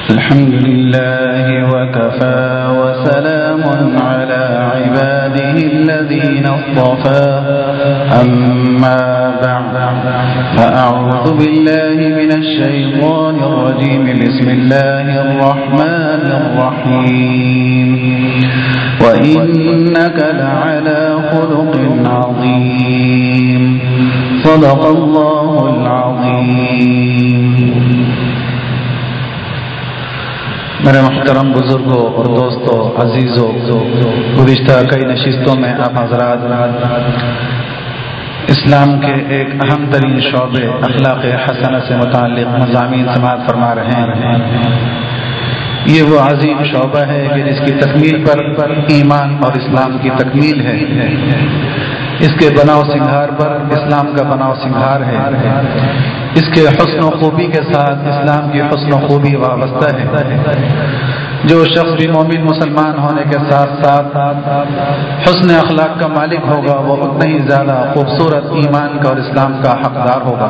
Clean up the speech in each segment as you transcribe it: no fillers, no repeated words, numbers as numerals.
الحمد لله وكفى وسلام على عباده الذين اصطفى أما بعد فأعوذ بالله من الشيطان الرجيم بسم الله الرحمن الرحيم وإنك لعلى خلق عظيم صدق الله العظيم. میرے محترم بزرگوں اور دوستوں عزیزوں، گزشتہ کئی نشستوں میں آپ حضرات اسلام کے ایک اہم ترین شعبے اخلاق حسنہ سے متعلق مضامین سماعت فرما رہے ہیں. یہ وہ عظیم شعبہ ہے کہ جس کی تکمیل پر ایمان اور اسلام کی تکمیل ہے. اس کے بناؤ سنگھار پر اسلام کا بناؤ سنگھار ہے. اس کے حسن و خوبی کے ساتھ اسلام کی حسن و خوبی وابستہ ہے. جو شخص بھی مومن مسلمان ہونے کے ساتھ ساتھ حسن اخلاق کا مالک ہوگا وہ اتنا ہی زیادہ خوبصورت ایمان کا اور اسلام کا حقدار ہوگا.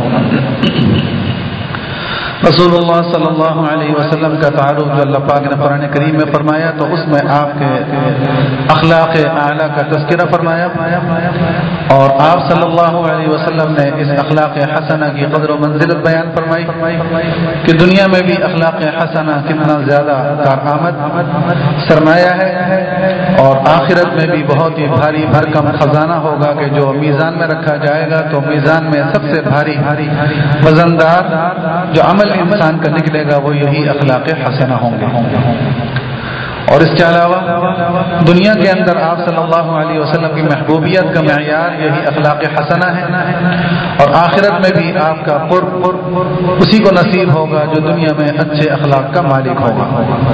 رسول اللہ صلی اللہ علیہ وسلم کا تعارف جو اللہ پاک نے قرآن کریم میں فرمایا تو اس میں آپ کے اخلاق اعلیٰ کا تذکرہ فرمایا، اور آپ صلی اللہ علیہ وسلم نے اس اخلاق حسنہ کی قدر و منزلت بیان فرمائی کہ دنیا میں بھی اخلاق حسنہ کتنا زیادہ کارآمد سرمایہ ہے، اور آخرت میں بھی بہت ہی بھاری بھرکم خزانہ ہوگا کہ جو میزان میں رکھا جائے گا تو میزان میں سب سے بھاری وزندار جو عمل انسان کا نکلے گا وہ یہی اخلاق حسنہ ہوں گے. اور اس کے علاوہ دنیا کے اندر آپ صلی اللہ علیہ وسلم کی محبوبیت کا معیار یہی اخلاق حسنہ ہے، اور آخرت میں بھی آپ کا قرب اسی کو نصیب ہوگا جو دنیا میں اچھے اخلاق کا مالک ہوگا.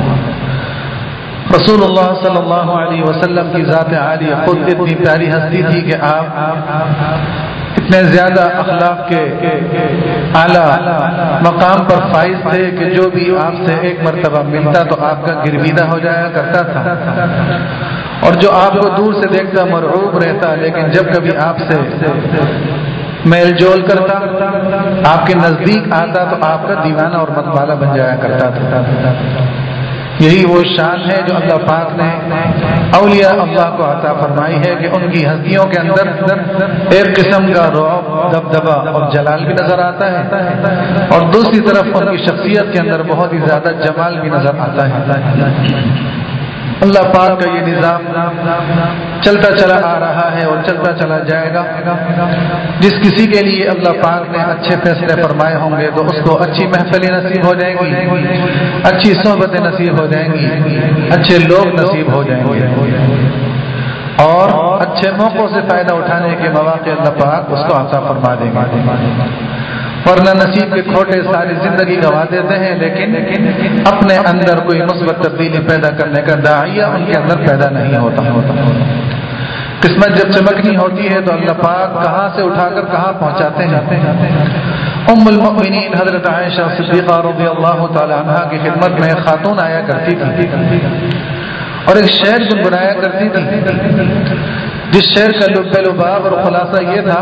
رسول اللہ صلی اللہ علیہ وسلم کی ذات عالیہ خود اتنی پیاری ہستی تھی کہ آپ اتنے زیادہ اخلاق کے اعلیٰ مقام پر فائز تھے کہ جو بھی آپ سے ایک مرتبہ ملتا تو آپ کا گرویدہ ہو جایا کرتا تھا، اور جو آپ کو دور سے دیکھتا مرعوب رہتا، لیکن جب کبھی آپ سے میل جول کرتا آپ کے نزدیک آتا تو آپ کا دیوانہ اور متوالا بن جایا کرتا تھا. یہی وہ شان ہے جو اللہ پاک نے اولیاء اللہ کو عطا فرمائی ہے کہ ان کی ہستیوں کے اندر ایک قسم کا رعب، دبدبہ اور جلال بھی نظر آتا ہے، اور دوسری طرف ان کی شخصیت کے اندر بہت ہی زیادہ جمال بھی نظر آتا ہے. اللہ پاک کا یہ نظام چلتا چلا آ رہا ہے اور چلتا چلا جائے گا. جس کسی کے لیے اللہ پاک نے اچھے فیصلے فرمائے ہوں گے تو اس کو اچھی محفلیں نصیب ہو جائیں گی، اچھی صحبتیں نصیب ہو جائیں گی، اچھے لوگ نصیب ہو جائیں گے، اور اچھے موقعوں سے فائدہ اٹھانے کے مواقع اللہ پاک اس کو عطا فرما دیں گے. ورنہ نصیب کے کھوٹے ساری زندگی گوا دیتے ہیں، لیکن اپنے اندر کوئی مثبت تبدیلی پیدا کرنے کا داعیہ ان کے اندر پیدا نہیں ہوتا. قسمت جب چمکنی ہوتی ہے تو اللہ پاک کہاں سے اٹھا کر کہاں پہنچاتے ہیں. ام المؤمنین حضرت عائشہ صدیقہ رضی اللہ تعالی عنہا کی خدمت میں خاتون آیا کرتی تھی اور ایک شعر گنگنایا کرتی تھی، جس شعر کا لب لباب اور خلاصہ یہ تھا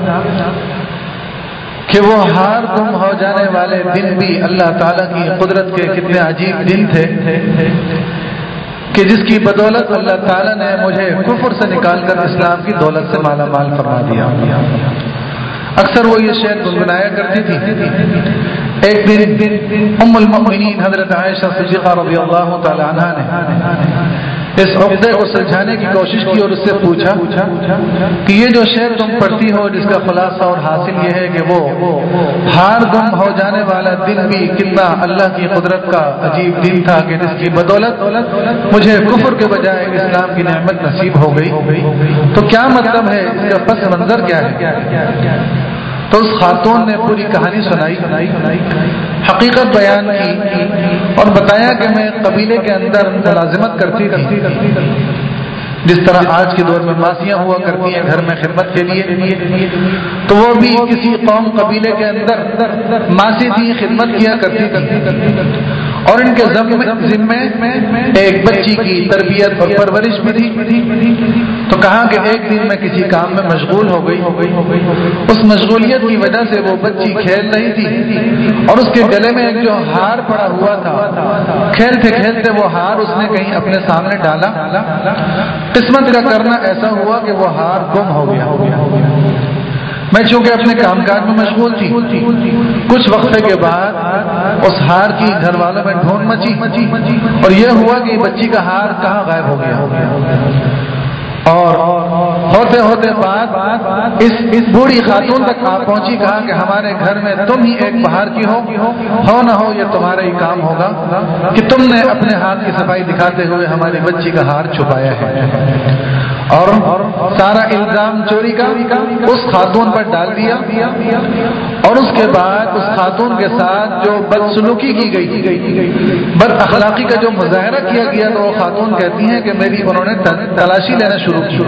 کہ وہ ہار گم ہو جانے والے دن بھی اللہ تعالیٰ کی قدرت کے کتنے عجیب دن تھے کہ جس کی بدولت اللہ تعالیٰ نے مجھے کفر سے نکال کر اسلام کی دولت سے مالا مال فرما دیا. اکثر وہ یہ شعر گنگنایا کرتی تھی. ایک دن ام المؤمنین حضرت عائشہ صدیقہ رضی اللہ تعالی عنہا نے اس عقدے کو سلجھانے کی کوشش کی اور اس سے پوچھا کہ یہ جو شعر تم پڑھتی ہو جس کا خلاصہ اور حاصل یہ ہے کہ وہ ہار گم ہو جانے والا دن بھی کتنا اللہ کی قدرت کا عجیب دن تھا کہ جس کی بدولت مجھے کفر کے بجائے اسلام کی نعمت نصیب ہو گئی، تو کیا مطلب ہے، اس کا پس منظر کیا ہے؟ تو اس خاتون نے پوری کہانی سنائی، حقیقت بیان کی اور بتایا کہ میں قبیلے کے اندر ملازمت کرتی تھی، جس طرح آج کے دور میں ماسیاں ہوا کرتی ہیں گھر میں خدمت کے لیے، تو وہ بھی کسی قوم قبیلے کے اندر ماسی تھی، خدمت کیا کرتی تھی. اور ان کے ذمے ایک بچی کی تربیت اور پرورش بھی تھی. تو کہا کہ ایک دن میں کسی کام میں مشغول ہو گئی. اس مشغولیت کی وجہ سے وہ بچی کھیل رہی تھی اور اس کے گلے میں ایک جو ہار پڑا ہوا تھا، کھیلتے کھیلتے وہ ہار اس نے کہیں اپنے سامنے ڈالا. قسمت کا کرنا ایسا ہوا کہ وہ ہار گم ہو گیا. میں چونکہ اپنے کام کاج میں مشغول تھی، کچھ وقفے کے بعد اس ہار کی گھر والوں میں ڈھونڈ مچی اور یہ ہوا کہ بچی کا ہار کہاں غائب ہو گیا. اور ہوتے ہوتے بات اس بوڑھی خاتون تک آپ پہنچی. کہا کہ ہمارے گھر میں تم ہی ایک باہر کی ہو نہ ہو یہ تمہارا ہی کام ہوگا کہ تم نے اپنے ہاتھ کی صفائی دکھاتے ہوئے ہماری بچی کا ہار چھپایا ہے. اور سارا الزام چوری کا اس خاتون پر ڈال دیا. اور اس کے بعد اس خاتون کے ساتھ جو بدسلوکی کی گئی، بد اخلاقی کا جو مظاہرہ کیا گیا، تو وہ خاتون کہتی ہیں کہ میری انہوں نے تلاشی لینا شروع کی،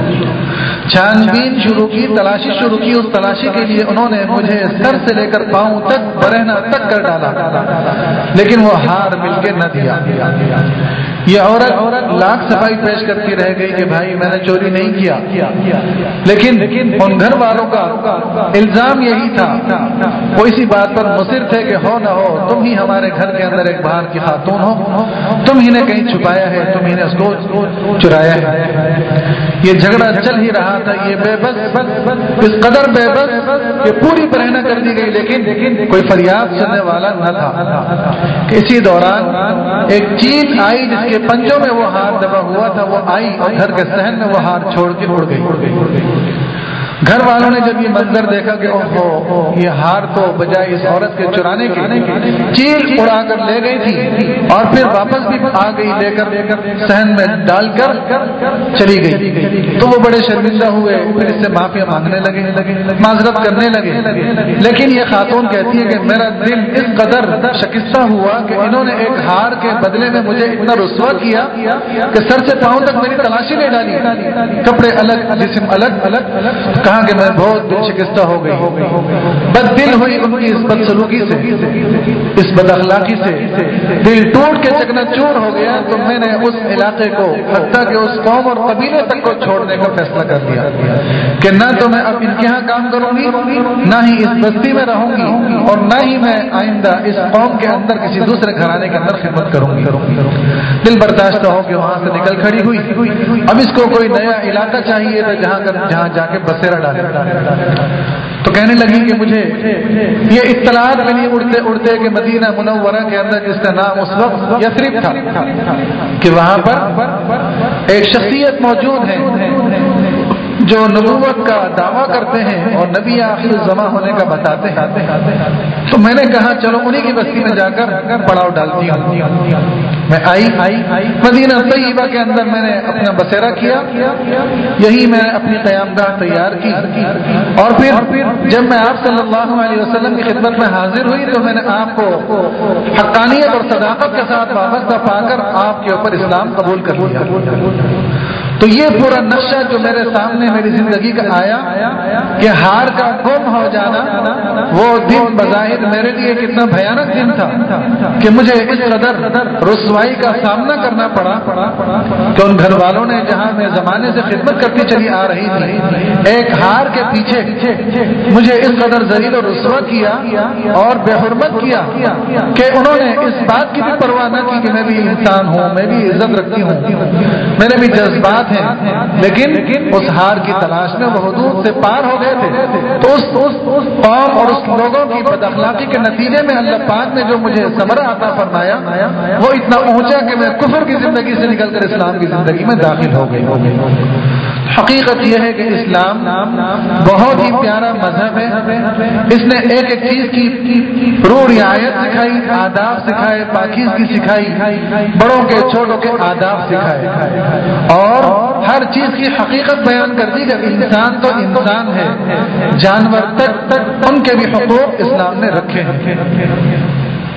چھان بین شروع کی، تلاشی شروع کی. اس تلاشی کے لیے انہوں نے مجھے سر سے لے کر پاؤں تک برہنہ تک کر ڈالا، لیکن وہ ہار مل کے نہ دیا. یہ عورت لاکھ صفائی پیش کرتی رہ گئی کہ بھائی میں نے چوری نہیں کیا، لیکن ان گھر والوں کا الزام یہی تھا، وہ اسی بات پر مصر تھے کہ ہو نہ ہو تم ہی ہمارے گھر کے اندر ایک باہر کی خاتون ہو، تم ہی نے کہیں چھپایا ہے، تم ہی نے اس کو چرایا ہے. یہ جھگڑا چل ہی رہا تھا. یہ بے بس اس قدر بے بس کہ پوری برہنہ کر دی گئی، لیکن کوئی فریاد سننے والا نہ تھا. اسی دوران ایک چیل آئی جس کے پنجوں میں وہ ہار دبا ہوا تھا، وہ آئی اور گھر کے صحن میں وہ ہار چھوڑ کے اڑ گئی. گھر والوں نے جب یہ منظر دیکھا کہ اوہو یہ ہار تو بجائے اس عورت کے چرانے کے چیل اڑا کر لے گئی تھی اور پھر واپس بھی آ گئی لے کر صحن میں ڈال کر چلی گئی. تو وہ بڑے شرمندہ ہوئے، پھر اس سے معافی مانگنے لگے، معذرت کرنے لگے. لیکن یہ خاتون کہتی ہے کہ میرا دل اس قدر شکستہ ہوا کہ انہوں نے ایک ہار کے بدلے میں مجھے اتنا رسوا کیا کہ سر سے پاؤں تک میری تلاشی نہیں ڈالی، کپڑے الگ، جسم الگ. کہا کہ میں بہت دل شکستہ ہو گئی، بد دل ہوئی ان کی اس بدسلوکی سے، اس بد اخلاقی سے دل ٹوٹ کے چکنا چور ہو گیا. تو میں نے اس علاقے کو حتیٰ کہ اس قوم اور قبیلے تک کو چھوڑنے کا فیصلہ کر لیا کہ نہ تو میں اب ان کے یہاں کام کروں گی، نہ ہی اس بستی میں رہوں گی، اور نہ ہی میں آئندہ اس قوم کے اندر کسی دوسرے گھرانے کے اندر خدمت کروں گی. دل برداشت ہو کہ وہاں سے نکل کھڑی ہوئی. اب اس کو کوئی نیا علاقہ چاہیے تھا جہاں جا کے بسیرا ڈالے. تو کہنے لگی کہ مجھے یہ اطلاعات ملی اڑتے اڑتے کہ مدینہ منورہ کے اندر جس کا نام اس وقت یثرب تھا، کہ وہاں پر ایک شخصیت موجود ہے جو نبوت کا دعویٰ کرتے ہیں اور نبی آخر الزمان ہونے کا بتاتے ہیں. تو میں نے کہا چلو انہی کی بستی میں جا کر پڑاؤ ڈالتی ہوں. میں آئی مدینہ طیبہ کے اندر، میں نے اپنا بسیرا کیا، یہی میں نے اپنی قیام گاہ تیار کی. اور پھر جب میں آپ صلی اللہ علیہ وسلم کی خدمت میں حاضر ہوئی تو میں نے آپ کو حقانیت اور صداقت کے ساتھ وابستہ پا کر آپ کے اوپر اسلام قبول کر لیا. تو یہ پورا نقشہ جو میرے سامنے میری زندگی کا آیا کہ ہار کا گم ہو جانا، وہ دن بظاہر میرے لیے کتنا بھیانک دن تھا کہ مجھے اس قدر رسوائی کا سامنا کرنا پڑا کہ ان گھر والوں نے جہاں میں زمانے سے خدمت کرتی چلی آ رہی تھی، ایک ہار کے پیچھے مجھے اس قدر ذلیل و رسوا کیا اور بے حرمت کیا کہ انہوں نے اس بات کی بھی پرواہ نہ کی کہ میں بھی انسان ہوں، میں بھی عزت رکھتی ہوں، میرے بھی جذبات ہیں، لیکن اس ہار کی تلاش میں وہ حدود سے پار ہو گئے تھے. تو اس قوم اور اس لوگوں کی بد اخلاقی کے نتیجے میں اللہ پاک نے جو مجھے ثمرہ عطا فرمایا وہ اتنا اونچا کہ میں کفر کی زندگی سے نکل کر اسلام کی زندگی میں داخل ہو گئی. حقیقت یہ ہے کہ اسلام بہت ہی پیارا مذہب ہے. اس نے ایک ایک چیز کی روح رعایت سکھائی، آداب سکھائے، پاکیزگی سکھائی، بڑوں کے چھوٹوں کے آداب سکھائے، اور ہر چیز کی حقیقت بیان کر دی کہ انسان تو انسان ہے، جانور تک ان کے بھی حقوق اسلام نے رکھے ہیں.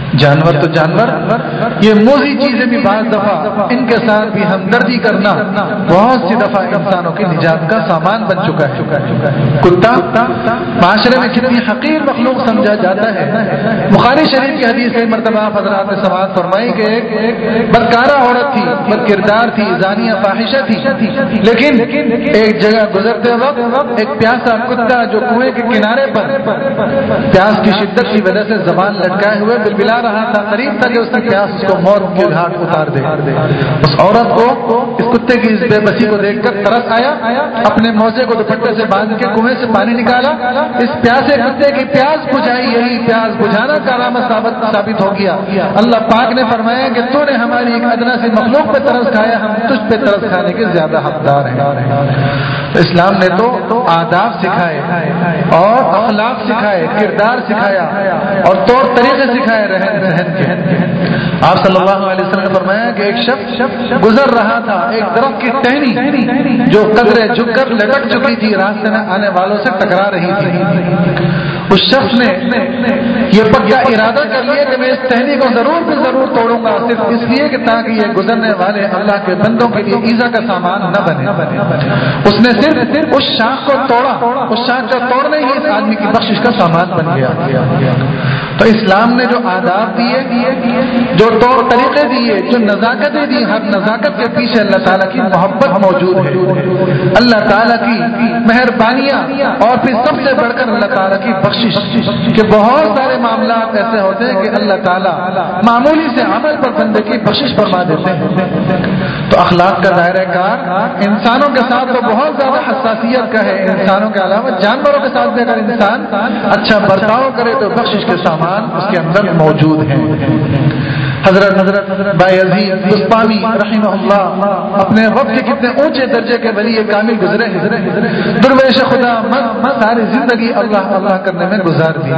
جانور تو جانور، یہ موذی چیزیں بھی بعض دفعہ ان کے ساتھ بھی ہمدردی کرنا بہت سی دفعہ انسانوں کی نجات کا سامان بن چکا ہے۔ کتا معاشرے میں کتنی حقیر مخلوق سمجھا جاتا ہے۔ بخاری شریف کی حدیث کئی مرتبہ حضرات نے سماعت فرمائی کہ ایک بدکارہ عورت تھی، بد کردار تھی، زانیہ فاحشہ تھی، لیکن ایک جگہ گزرتے وقت ایک پیاسا کتا جو کنویں کے کنارے پر پیاس کی شدت کی وجہ سے زبان لٹکائے ہوئے بلبلا رہا تھا، قریب تھا کہ اس کی پیاس اس کو موت کے گھاٹ اتار دے، اس عورت کو اس کتے کی اس بے بسی کو دیکھ کر ترس آیا، اپنے موزے کو دوپٹے سے باندھ کے کنویں سے پانی نکالا، اس پیاسے کتے کی پیاس بجھائی، یہی پیاس بجھانا کارآمد ثابت ہو گیا۔ اللہ پاک نے فرمایا کہ تو نے ہماری ایک ادنا سی مخلوق پہ ترس کھایا، ہم تجھ پہ ترس کھانے کے زیادہ حقدار ہیں۔ تو اسلام نے تو آداب سکھائے اور اخلاق سکھائے، کردار سکھایا اور طور طریقے سکھائے رہن سہن کے۔ آپ صلی اللہ علیہ وسلم نے فرمایا کہ ایک شخص گزر رہا تھا، ایک درخت کی ٹہنی جو قدرے جھک کر لٹک چکی تھی، راستے میں آنے والوں سے ٹکرا رہی تھی۔ اس شخص نے یہ پکا ارادہ کر لیا کہ میں اس ٹہنی کو ضرور توڑوں گا، صرف اس لیے کہ تاکہ یہ گزرنے والے اللہ کے بندوں کے لیے ایذا کا سامان نہ بنے۔ اس نے صرف اس شاخ کو توڑا، اس شاخ کا توڑنا ہی اس آدمی کی بخشش کا سامان بن گیا۔ تو اسلام نے جو آداب دیے، جو طور طریقے دیے، جو نزاکتیں دی، ہر نزاکت کے پیچھے اللہ تعالیٰ کی محبت موجود ہے، اللہ تعالیٰ کی مہربانیاں، اور پھر سب سے بڑھ کر اللہ تعالیٰ کی بخشش، کہ بہت سارے معاملات ایسے ہوتے ہیں کہ اللہ تعالیٰ معمولی سے عمل پر بندے کی بخشش فرما دیتے ہیں۔ تو اخلاق کا دائرہ کار انسانوں کے ساتھ تو بہت زیادہ حساسیت کا ہے، انسانوں کے علاوہ جانوروں کے ساتھ بھی اگر انسان اچھا برتاؤ کرے تو بخشش کے سامان اس کے اندر موجود ہیں۔ حضرت بایزید بسطامی رحمہ اللہ اپنے وقت کے کتنے اونچے درجے کے ولی کامل گزرے ہیں، درویش خدا ساری زندگی اللہ کرنے میں گزار دی۔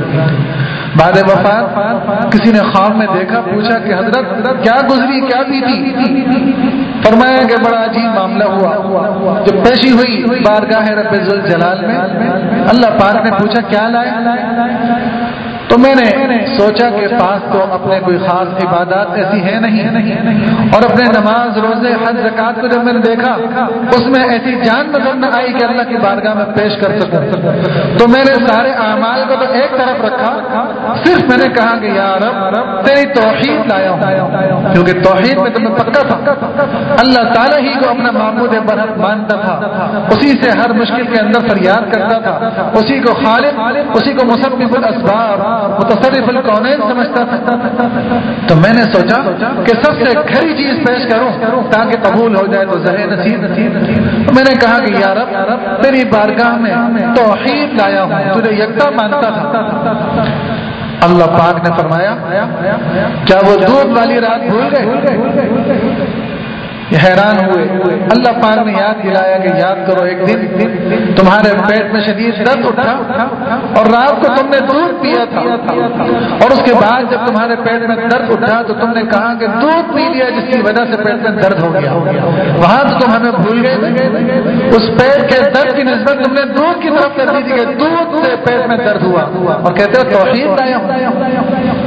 بعد وفات کسی نے خواب میں دیکھا، پوچھا کہ حضرت کیا گزری، کیا بھی تھی؟ فرمایا کہ بڑا عجیب معاملہ ہوا۔ جب پیشی ہوئی بارگاہ رب ذوالجلال میں، اللہ پاک نے پوچھا کیا لائے؟ تو میں نے سوچا کہ پاس تو اپنے کوئی خاص عبادات ایسی ہے نہیں، اور اپنے نماز روزے حج زکات کو جب میں نے دیکھا اس میں ایسی جان نظر نہ آئی کہ اللہ کی بارگاہ میں پیش کر سکوں، تو میں نے سارے اعمال کو تو ایک طرف رکھا، صرف میں نے کہا کہ یا رب تیری توحید لایا ہوں، کیونکہ توحید میں تو میں پکا تھا، اللہ تعالیٰ ہی کو اپنا معبود برحق مانتا تھا، اسی سے ہر مشکل کے اندر فریاد کرتا تھا، اسی کو خالق، اسی کو مسبب الاسباب، متصرف الکونین سمجھتا تھا۔ تو میں نے سوچا کہ سب سے کھری چیز پیش کروں تاکہ قبول ہو جائے تو زہر نصیب۔ میں نے کہا کہ یا رب تیری بارگاہ میں توحید لایا ہوں، تجھے یکتا مانتا تھا۔ اللہ پاک نے فرمایا کیا وہ دودھ والی رات بھول گئے؟ حیران ہوئے، اللہ پاک نے یاد دلایا کہ یاد کرو ایک دن تمہارے پیٹ میں شدید درد اٹھا اور رات کو تم نے دودھ پیا تھا، اور اس کے بعد جب تمہارے پیٹ میں درد اٹھا تو تم نے کہا کہ دودھ پی لیا جس کی وجہ سے پیٹ میں درد ہو گیا، وہاں تو تم ہمیں بھول گئے، اس پیٹ کے درد کی نسبت تم نے دودھ کی طرف کر دی تھی کہ دودھ سے پیٹ میں درد ہوا، اور کہتے ہو توحید لایا ہوں۔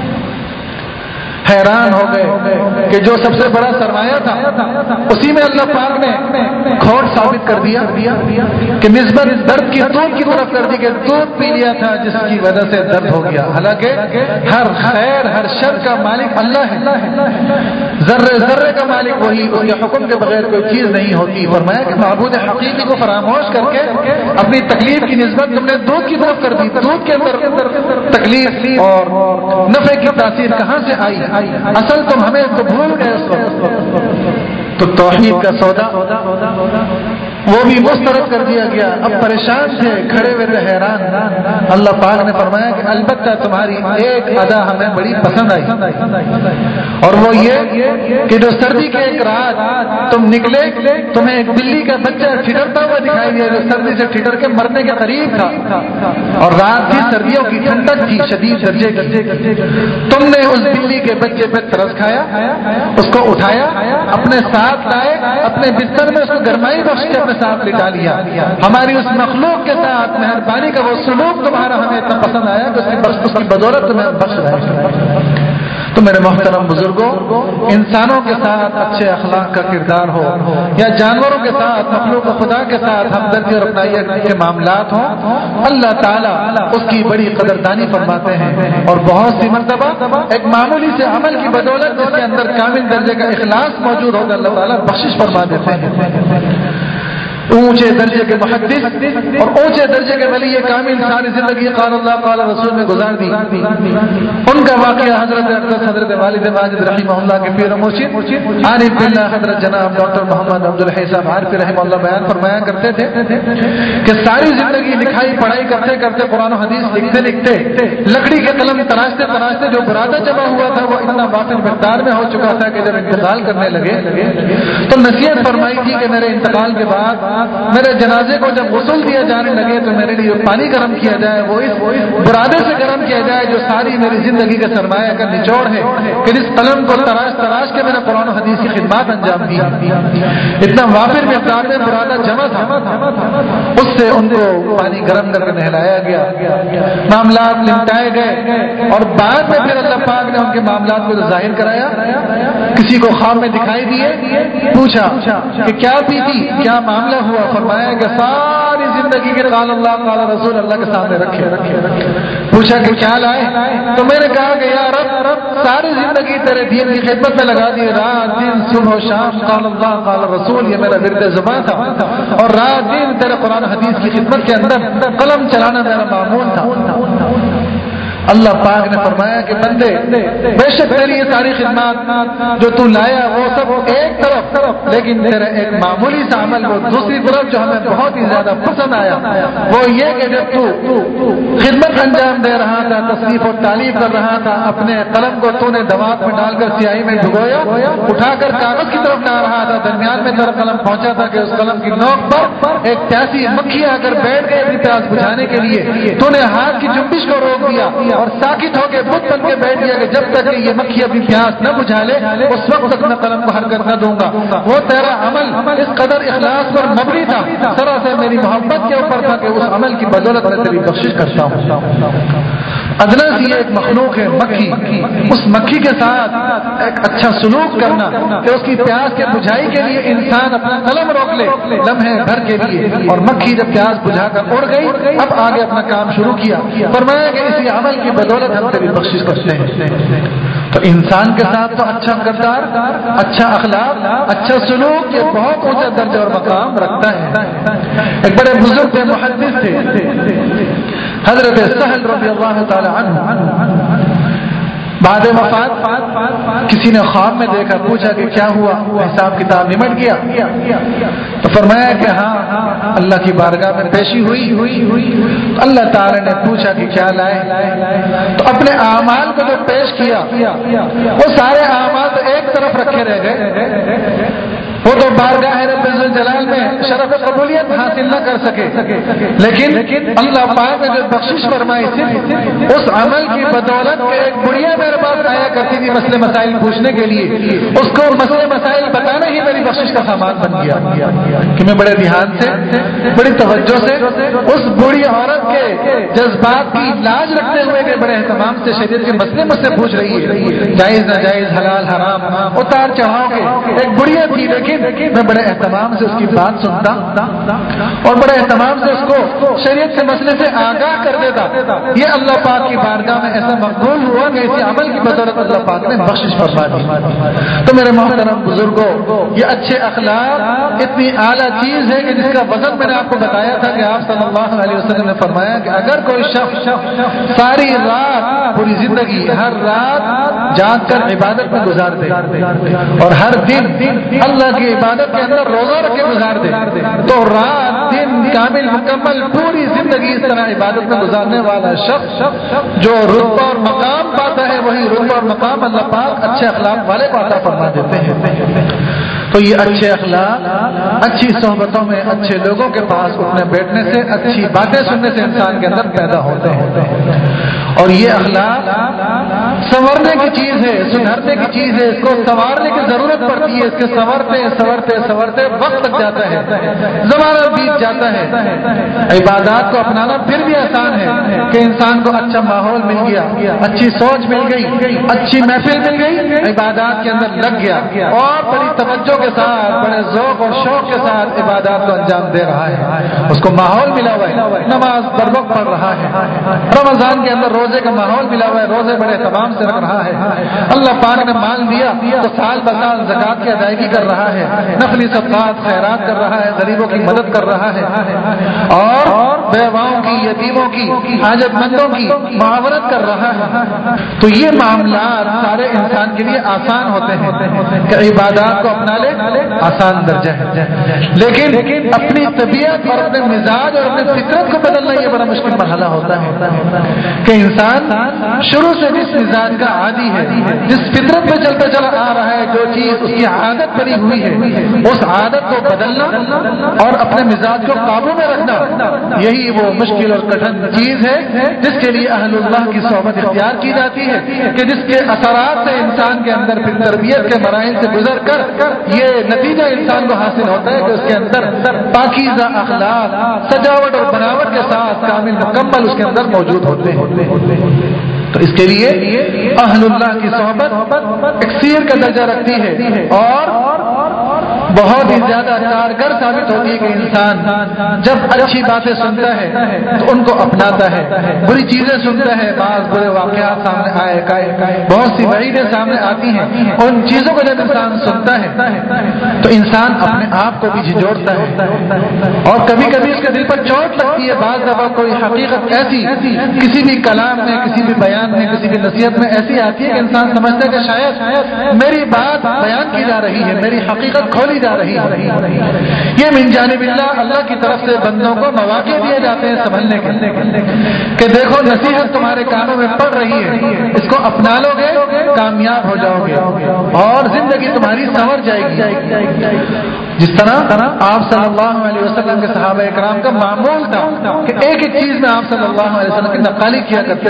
حیران ہو گئے کہ جو سب سے بڑا سرمایہ تھا اسی میں اللہ پاک نے کھوٹ ثابت کر دیا کہ نسبت درد کی دودھ کی طرف کر دی کہ دودھ پی لیا تھا جس کی وجہ سے درد ہو گیا، حالانکہ ہر خیر ہر شر کا مالک اللہ ہے، ذرے ذرے کا مالک وہی، اس کے حکم کے بغیر کوئی چیز نہیں ہوتی۔ فرمایا کہ معبود حقیقی کو فراموش کر کے اپنی تکلیف کی نسبت تم نے دودھ کی طرف کر دی، دودھ کے اندر تکلیف اور نفع کی تاثیر کہاں سے آئی؟ اصل تم ہمیں تو بھول گئے اس وقت۔ تو توحید کا سودا وہ بھی مسترد کر دیا گیا، اب پریشان تھے، کھڑے ہوئے تھے حیران۔ اللہ پاک نے فرمایا کہ البتہ تمہاری ایک ادا ہمیں بڑی پسند آئی، اور وہ یہ کہ جو سردی کی ایک رات تم نکلے، تمہیں ایک بلی کا بچہ ٹھٹرتا ہوا دکھائی دیا جو سردی سے ٹھٹر کے مرنے کے قریب تھا، اور رات تھی سردیوں کی، ٹھنڈک تھی شدید درجے کی، تم نے اس بلی کے بچے پہ ترس کھایا، اس کو اٹھایا، اپنے ساتھ لائے، اپنے بستر میں اس کو گرمائی بخش کے اپنے ساتھ لٹا لیا۔ ہماری اس مخلوق کے ساتھ مہربانی کا وہ سلوک تمہارا ہمیں اتنا پسند آیا کہ اس کی بدولت تمہیں بخش رہا ہے۔ تو میرے محترم بزرگوں، انسانوں کے ساتھ اچھے اخلاق کا کردار ہو یا جانوروں کے ساتھ، مخلوق خدا کے ساتھ ہمدردی اور اپنائیت کے معاملات ہوں، اللہ تعالیٰ اس کی بڑی قدردانی فرماتے ہیں، اور بہت سی مرتبہ ایک معمولی سے عمل کی بدولت جس کے اندر کامل درجے کا اخلاص موجود ہوگا، اللہ تعالیٰ بخشش فرما دیتے ہیں۔ اونچے درجے کے محدث اور اونچے درجے کے ولی کامل ساری زندگی قال اللہ قال رسول میں گزار دی۔ ان کا واقعہ حضرت اقدس حضرت والد ماجد رحمہ اللہ کے پیر و مرشد عارف باللہ حضرت جناب ڈاکٹر محمد عبدالحی صاحب عارف رحمہ اللہ بیان فرمایا کرتے تھے کہ ساری زندگی لکھائی پڑھائی کرتے کرتے قرآن و حدیث لکھتے لکھتے لکڑی کے قلم تراشتے تراشتے جو برادہ جمع ہوا تھا وہ اتنا وافر مقدار میں ہو چکا تھا کہ جب انتقال کرنے لگے تو نصیحت فرمائی تھی کہ میرے انتقال کے بعد میرے جنازے کو جب غسل دیا جانے لگے تو میرے لیے پانی گرم کیا جائے، وہ اس برادے سے گرم کیا جائے جو ساری میری زندگی کا سرمایہ کا نچوڑ ہے، پھر اس قلم کو تراش تراش کے میں نے قرآن و حدیث کی خدمات انجام دی۔ اتنا وافر مقدار میں برادہ جمع تھا، اس سے ان کو پانی گرم کر کے نہلایا گیا، معاملات نمٹائے گئے، اور بعد میں پھر اللہ پاک نے ان کے معاملات کو ظاہر کرایا۔ کسی کو خواب میں دکھائی دیے، پوچھا کہ کیا پیتی، کیا معاملہ ہوا؟ فرمایا کہ ساری زندگی کے قال اللہ قال رسول اللہ کے سامنے رکھے۔ پوچھا کہ کیا لائے؟ تو میں نے کہا کہ یا رب ساری زندگی تیرے دین کی خدمت میں لگا دی، رات دن صبح و شام قال اللہ قال رسول یہ میرا ورد زبان تھا، اور رات دن تیرے قرآن حدیث کی خدمت کے اندر قلم چلانا میرا معمول تھا۔ اللہ پاک نے فرمایا کہ بندے بے شک تیری یہ ساری خدمات جو تو لایا وہ سب ایک طرف، لیکن تیرا ایک معمولی سا عمل وہ دوسری طرف جو ہمیں بہت ہی زیادہ پسند آیا، وہ یہ کہ جب تو خدمت انجام دے رہا تھا، تصنیف و تعلیف کر رہا تھا، اپنے قلم کو تو نے دوات میں ڈال کر سیاہی میں ڈبویا، اٹھا کر کاغذ کی طرف لا رہا تھا، درمیان میں تیرا قلم پہنچا تھا کہ اس قلم کی نوک پر ایک پیاسی مکھی آ کر بیٹھ گئی اپنی پیاس بجھانے کے لیے، تو نے ہاتھ کی جنبش کو روک دیا اور ساکت ہو کے بت بن کے بیٹھ گیا کہ جب تک کہ یہ مکھی اپنی پیاس نہ بجھا لے اس وقت تک میں قلم کو حرکت نہ دوں گا۔ وہ تیرا عمل اس قدر اخلاص پر مبنی تھا، سراسر میری محبت کے اوپر تھا کہ اس عمل کی بدولت میں تیری بخشش کرتا ہوں۔ ادنا سی ایک مخلوق ہے مکھی، اس مکھی کے ساتھ ایک اچھا سلوک کرنا کہ اس کی پیاس کے بجھائی کے لیے انسان اپنا قلم روک لے لمحے بھر کے لیے، اور مکھی جب پیاس بجھا کر اڑ گئی اب آگے اپنا کام شروع کیا۔ فرمایا کہ اسی عمل کی بدولت ہم تیری بخشش کرتے ہیں۔ تو انسان کے ساتھ تو اچھا کردار، اچھا اخلاق، اچھا سلوک یہ بہت اونچا درجہ اور مقام رکھتا ہے۔ ایک بڑے بزرگ تھے، محدث تھے، حضرت سہل رضی اللہ تعالی عنہ۔ بعد وفات کسی نے خواب میں دیکھا، پوچھا کہ کیا ہوا، حساب کتاب نمٹ گیا؟ تو فرمایا کہ ہاں اللہ کی بارگاہ میں پیشی ہوئی۔ اللہ تعالی نے پوچھا کہ کیا لائے؟ تو اپنے اعمال کو جو پیش کیا وہ سارے اعمال تو ایک طرف رکھے رہ گئے، وہ تو بارگاہ رب الجلال میں شرف قبولیت حاصل نہ کر سکے، لیکن اللہ پاک نے جو بخشش فرمائی صرف اس عمل کی بدولت کہ ایک بڑھیا میرے پاس آیا کرتی تھی مسئلے مسائل پوچھنے کے لیے، اس کو مسئلے مسائل بتانا ہی میری بخشش کا سامان بن گیا کہ میں بڑے دھیان سے بڑی توجہ سے اس بوڑھی عورت کے جذبات کی لاج رکھتے ہوئے کہ بڑے اہتمام سے شریعت کے مسئلے مجھ سے پوچھ رہی ہے، جائز ناجائز حلال حرام اتار چڑھاؤ کے ایک بڑھیا تھی، لیکن میں بڑے اہتمام سے اس کی بات سنتا اور بڑے اہتمام سے اس کو شریعت کے مسئلے سے آگاہ کر دیتا۔ یہ اللہ پاک کی بارگاہ میں ایسا مقبول ہوا کہ اسی عمل کی بدولت اللہ پاک نے بخشش فرما دی۔ تو میرے محترم بزرگوں، یہ اچھے اخلاق اتنی اعلیٰ چیز ہے کہ جس کا وزن میں نے آپ کو بتایا تھا کہ آپ صلی اللہ علیہ وسلم نے فرمایا کہ اگر کوئی شخص ساری رات پوری زندگی ہر رات جاگ کر عبادت میں گزار دے اور ہر دن اللہ کی عبادت کے اندر روزہ رکھ کے گزار دے، تو رات دن کامل مکمل پوری زندگی اس طرح عبادت میں گزارنے والا شخص جو رتبہ اور مقام پاتا ہے وہی رتبہ اور مقام اللہ پاک اچھے اخلاق والے کو عطا فرما دیتے ہیں۔ تو یہ اچھے اخلاق اچھی صحبتوں میں اچھے لوگوں کے پاس اٹھنے بیٹھنے سے اچھی باتیں سننے سے انسان کے اندر پیدا ہوتے ہیں، اور یہ اخلاق संवरने की चीज है, सुधरने की चीज है, इसको संवारने की जरूरत पड़ती है। इसके संवरते संवरते संवरते वक्त लग जाता है, जमाना बीत जाता है। इबादत को अपनाना फिर भी आसान है कि इंसान को अच्छा माहौल मिल गया, अच्छी सोच मिल गई, अच्छी महफिल मिल गई, इबादत के अंदर लग गया और बड़ी तवज्जो के साथ, बड़े ज़ौक़ और शौक के साथ इबादत को अंजाम दे रहा है। उसको माहौल मिला हुआ है, नमाज बर वक्त पढ़ रहा है, रमजान के अंदर रोजे का माहौल मिला हुआ है, रोजे बड़े तमाम से रख रहा है। अल्लाह पाक ने माल दिया तो साल ब साल ज़कात की अदायगी कर रहा है, नफली सदक़ात खैरात कर रहा है, गरीबों की मदद कर रहा है और बेवाओं की, यतीमों की, हाजतमंदों की मुआवनत कर रहा है। तो ये मामला सारे इंसान के लिए आसान होते हैं कि इबादत को अपना ले, आसान दर्जा है। लेकिन अपनी तबीयत और अपने मिजाज और अपने फितरत को बदलना ये बड़ा मुश्किल मरहला होता है कि इंसान शुरू से जिस मिजाज का आदी है, जिस फितरत में चलता चला आ रहा है, जो चीज उसकी आदत बनी हुई है, उस आदत को बदलना और अपने मिजाज को काबू में रखना, यही वो मुश्किल और कठिन चीज है जिसके लिए अहलुल्लाह की सोहबत इख्तियार की जाती है कि जिसके असरात से इंसान के अंदर फिर तरबियत के मराइल से गुजर कर ये नतीजा इंसान को हासिल होता है कि उसके अंदर पाकीज़ा अखलाक, सजावट और बनावट के साथ कामिल मुकम्मल उसके अंदर मौजूद होते हैं। तो इसके लिए अहलुल्लाह की सोहबत इक्सीर का दर्जा रखती है और बहुत ही ज्यादा कारगर साबित होती है कि इंसान जब अच्छी बातें सुनता है तो उनको अपनाता है, बुरी चीजें सुनता है, बाज़ बुरे वाक़यात सामने आए, बहुत सी वईदें सामने आती हैं, उन चीजों को जब इंसान सुनता है तो इंसान अपने आप को भी झिझोड़ता है और कभी कभी उसके दिल पर चोट लगती है। बाज़ दफा कोई हकीकत ऐसी किसी भी कलाम में, किसी भी बयान में, किसी भी नसीहत में ऐसी आती है कि इंसान समझता है कि शायद मेरी बात बयान की जा रही है, मेरी हकीकत खोली जा रही है। ये मिन जानिबिल्लाह अल्लाह की तरफ से बंदों को मौके दिए जाते हैं समझने के कि देखो नसीहत तुम्हारे कानों में पड़ रही है, इसको अपना लोगे कामयाब हो जाओगे और जिंदगी तुम्हारी संवर जाएगी। जिस तरह आप सल्लल्लाहु अलैहि वसल्लम के सहाबा इकराम का मामूल था कि एक एक चीज में आप सल्लल्लाहु अलैहि वसल्लम की नक़ाली किया करते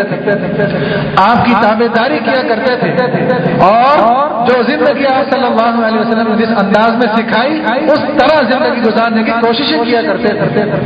थे, आपकी ताबेदारी किया करते थे और जो जिंदगी आप सल्लल्लाहु अलैहि वसल्लम ने जिस अंदाज में सिखाई उस तरह जिंदगी गुजारने की कोशिशें किया करते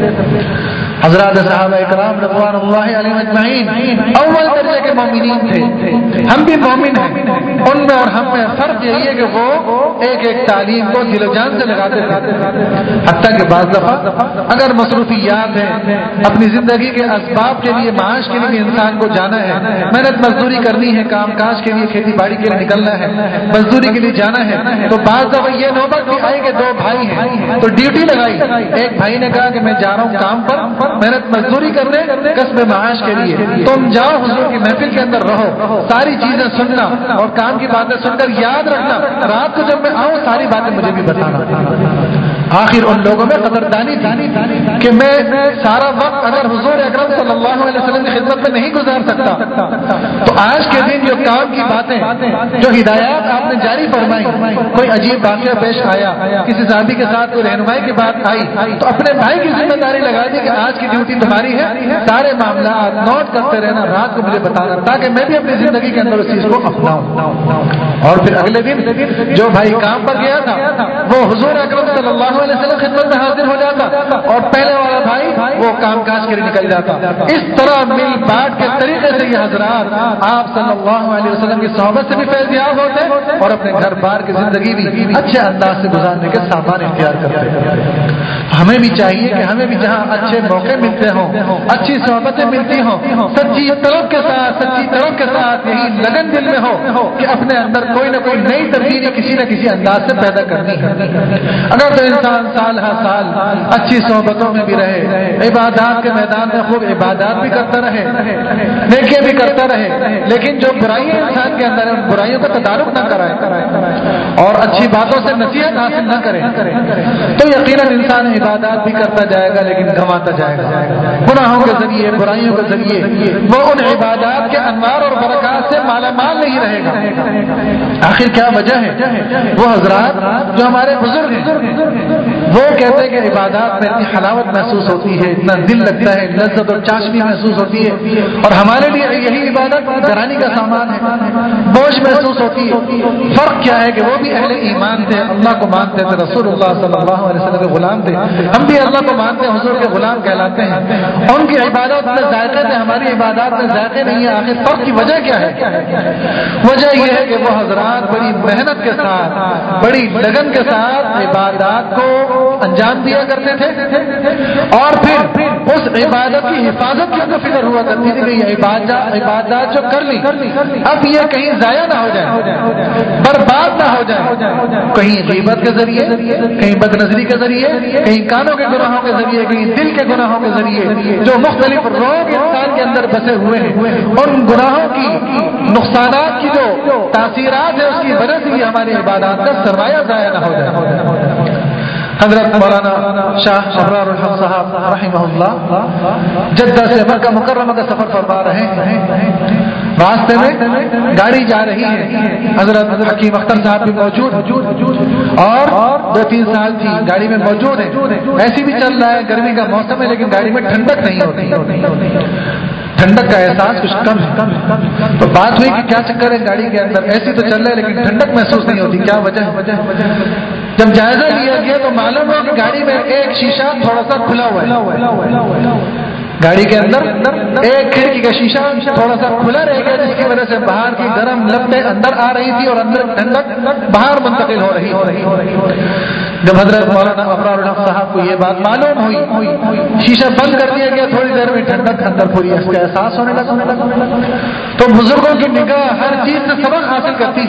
थे। हज़रात सहाबा इकराम रज़ियल्लाहु अलैहिम अजमईन अव्वल दर्जे के मोमिनीन थे, हम भी मोमिन हैं। उनमें और हम में फर्क यही है कि वो एक एक तालीम को दिलो जान से लगाते थे, हत्ता कि बाज़ दफा अगर मसरूफियात है, अपनी जिंदगी के असबाब के लिए, माश के लिए इंसान को जाना है, मेहनत मजदूरी करनी है, काम काज के लिए, खेती बाड़ी के लिए निकलना है, मजदूरी के लिए जाना है, तो बाज़ दफा ये नौबत भी आई कि दो भाई हैं तो ड्यूटी लगाई। एक भाई ने कहा कि मैं जा रहा हूँ काम पर, मेहनत मजदूरी करने, कस्ब माश के लिए, तुम जाओ हुजूर की महफिल के अंदर रहो, सारी चीजें सुनना और काम की बातें सुनकर याद रखना, रात को जब मैं आऊँ सारी बातें मुझे भी बताना। आखिर उन लोगों में कदरदानी थी कि मैं सारा वक्त अगर हुजूर अकरम सल्लल्लाहु अलैहि वसल्लम की खिदमत में नहीं गुजार सकता तो आज के दिन जो काम की बातें, जो हिदायत आपने जारी फरमाई, कोई अजीब वाक़या पेश आया, किसी साहबी के साथ कोई रहनुमाई की बात आई तो अपने भाई की जिम्मेदारी लगा दी कि आज की ड्यूटी तुम्हारी है, सारे मामला नोट करते रहना, रात को मुझे बताना ताकि मैं भी अपनी जिंदगी के अंदर उस चीज को अपनाऊं। और फिर अगले दिन जो भाई काम पर गया था वो हुजूर अकरम सल्लल्लाहु अलैहि वसल्लम खिदमत में हाजिर हो जाता और पहले वाला भाई वो काम काज के लिए निकल जाता। इस तरह मिल बांट के तरीके से ये हजरात आप सल्लल्लाहु अलैहि वसल्लम की सोहबत से भी फैज़याब होते और अपने घर बार की जिंदगी भी अच्छे अंदाज से गुजारने के सामान इख्तियार करते। हमें भी चाहिए कि हमें भी जहाँ अच्छे मौके मिलते हों, अच्छी सोहबतें मिलती हों, सच्ची तलब के साथ, सच्ची तलब के साथ यही लगन दिल में हो कि अपने अंदर कोई ना कोई नई तब्दीली किसी न किसी अंदाज से पैदा करनी है। अगर तो इंसान साल हर साल अच्छी सोहबतों में भी रहे, इबादत के मैदान में खूब इबादत भी करता रहे, नेकियां भी करता रहे, लेकिन जो बुराइयां इंसान के अंदर है उन बुराइयों का तदारुक न कराए और अच्छी बातों से नसीहत हासिल न करे तो यकीनन इंसान इबादत भी करता जाएगा लेकिन गंवाता जाएगा। गुनाहों के जरिए, बुराइयों के जरिए वो उन इबादत के अनवार और बरकत से मालामाल नहीं रहेगा। आखिर क्या वजह है? वो हजरात जो हमारे बुजुर्ग हैं وہ کہتے ہیں کہ عبادات میں اتنی حلاوت محسوس ہوتی ہے، اتنا دل لگتا ہے، لذت اور چاشنی محسوس ہوتی ہے، اور ہمارے لیے یہی عبادت گرانی کا سامان ہے، بوجھ محسوس ہوتی ہے۔ فرق کیا ہے کہ وہ بھی اہل ایمان تھے، اللہ کو مانتے تھے، رسول اللہ صلی اللہ علیہ وسلم کے غلام تھے، ہم بھی اللہ کو مانتے ہیں، حضور کے غلام کہلاتے ہیں۔ ان کی عبادات میں ذائقے تھے، ہماری عبادات میں ذائقے نہیں ہے۔ آخر فرق کی وجہ کیا ہے؟ وجہ یہ ہے کہ وہ حضرات بڑی محنت کے ساتھ، بڑی لگن کے ساتھ عبادات کو انجام دیا کرتے تھے، اور پھر اس عبادت کی حفاظت کی تو فکر ہوا کرتی تھی کہ یہ عبادات جو کر لی اب یہ کہیں ضائع نہ ہو جائے، برباد نہ ہو جائے، کہیں غیبت کے ذریعے، کہیں بد نظری کے ذریعے، کہیں کانوں کے گناہوں کے ذریعے، کہیں دل کے گناہوں کے ذریعے، جو مختلف روگ انسان کے اندر بسے ہوئے ہیں، ان گناہوں کی نقصانات کی جو تاثیرات ہے اس کی وجہ سے ہماری عبادات کا سرمایہ ضائع نہ ہو جائے۔ حضرت مولانا شاہ ابرار الحق صاحب رحمہ اللہ جدہ سے مکہ مکرمہ کا سفر فرما رہے ہیں، راستے میں گاڑی جا رہی ہے، حضرت حکیم اختر صاحب بھی موجود اور 2-3 سال کی گاڑی میں موجود ہے، ایسی بھی چل رہا ہے، گرمی کا موسم ہے لیکن گاڑی میں ٹھنڈک نہیں ہوتی، ٹھنڈک کا احساس کچھ کم ہے۔ تو بات ہوئی کہ کیا چکر ہے گاڑی کے اندر، ایسی تو چل رہے لیکن ٹھنڈک محسوس نہیں ہوتی، کیا وجہ ہے؟ جب جائزہ لیا گیا تو معلوم ہوا کہ گاڑی میں ایک شیشہ تھوڑا سا کھلا ہوا ہے، گاڑی کے اندر ایک کھڑکی کا شیشہ تھوڑا سا کھلا رہ گیا، جس کی وجہ سے باہر کی گرم لپٹیں اندر آ رہی تھی اور اندر ٹھنڈک باہر منتقل ہو رہی۔ جب حضرت مولانا ابرار الحق صاحب کو یہ بات معلوم ہوئی، شیشہ بند کر دیا گیا، تھوڑی دیر میں ٹھنڈک اندر پوری اس کا احساس ہونے لگا۔ تو بزرگوں کی نگاہ ہر چیز سے سبق حاصل کرتی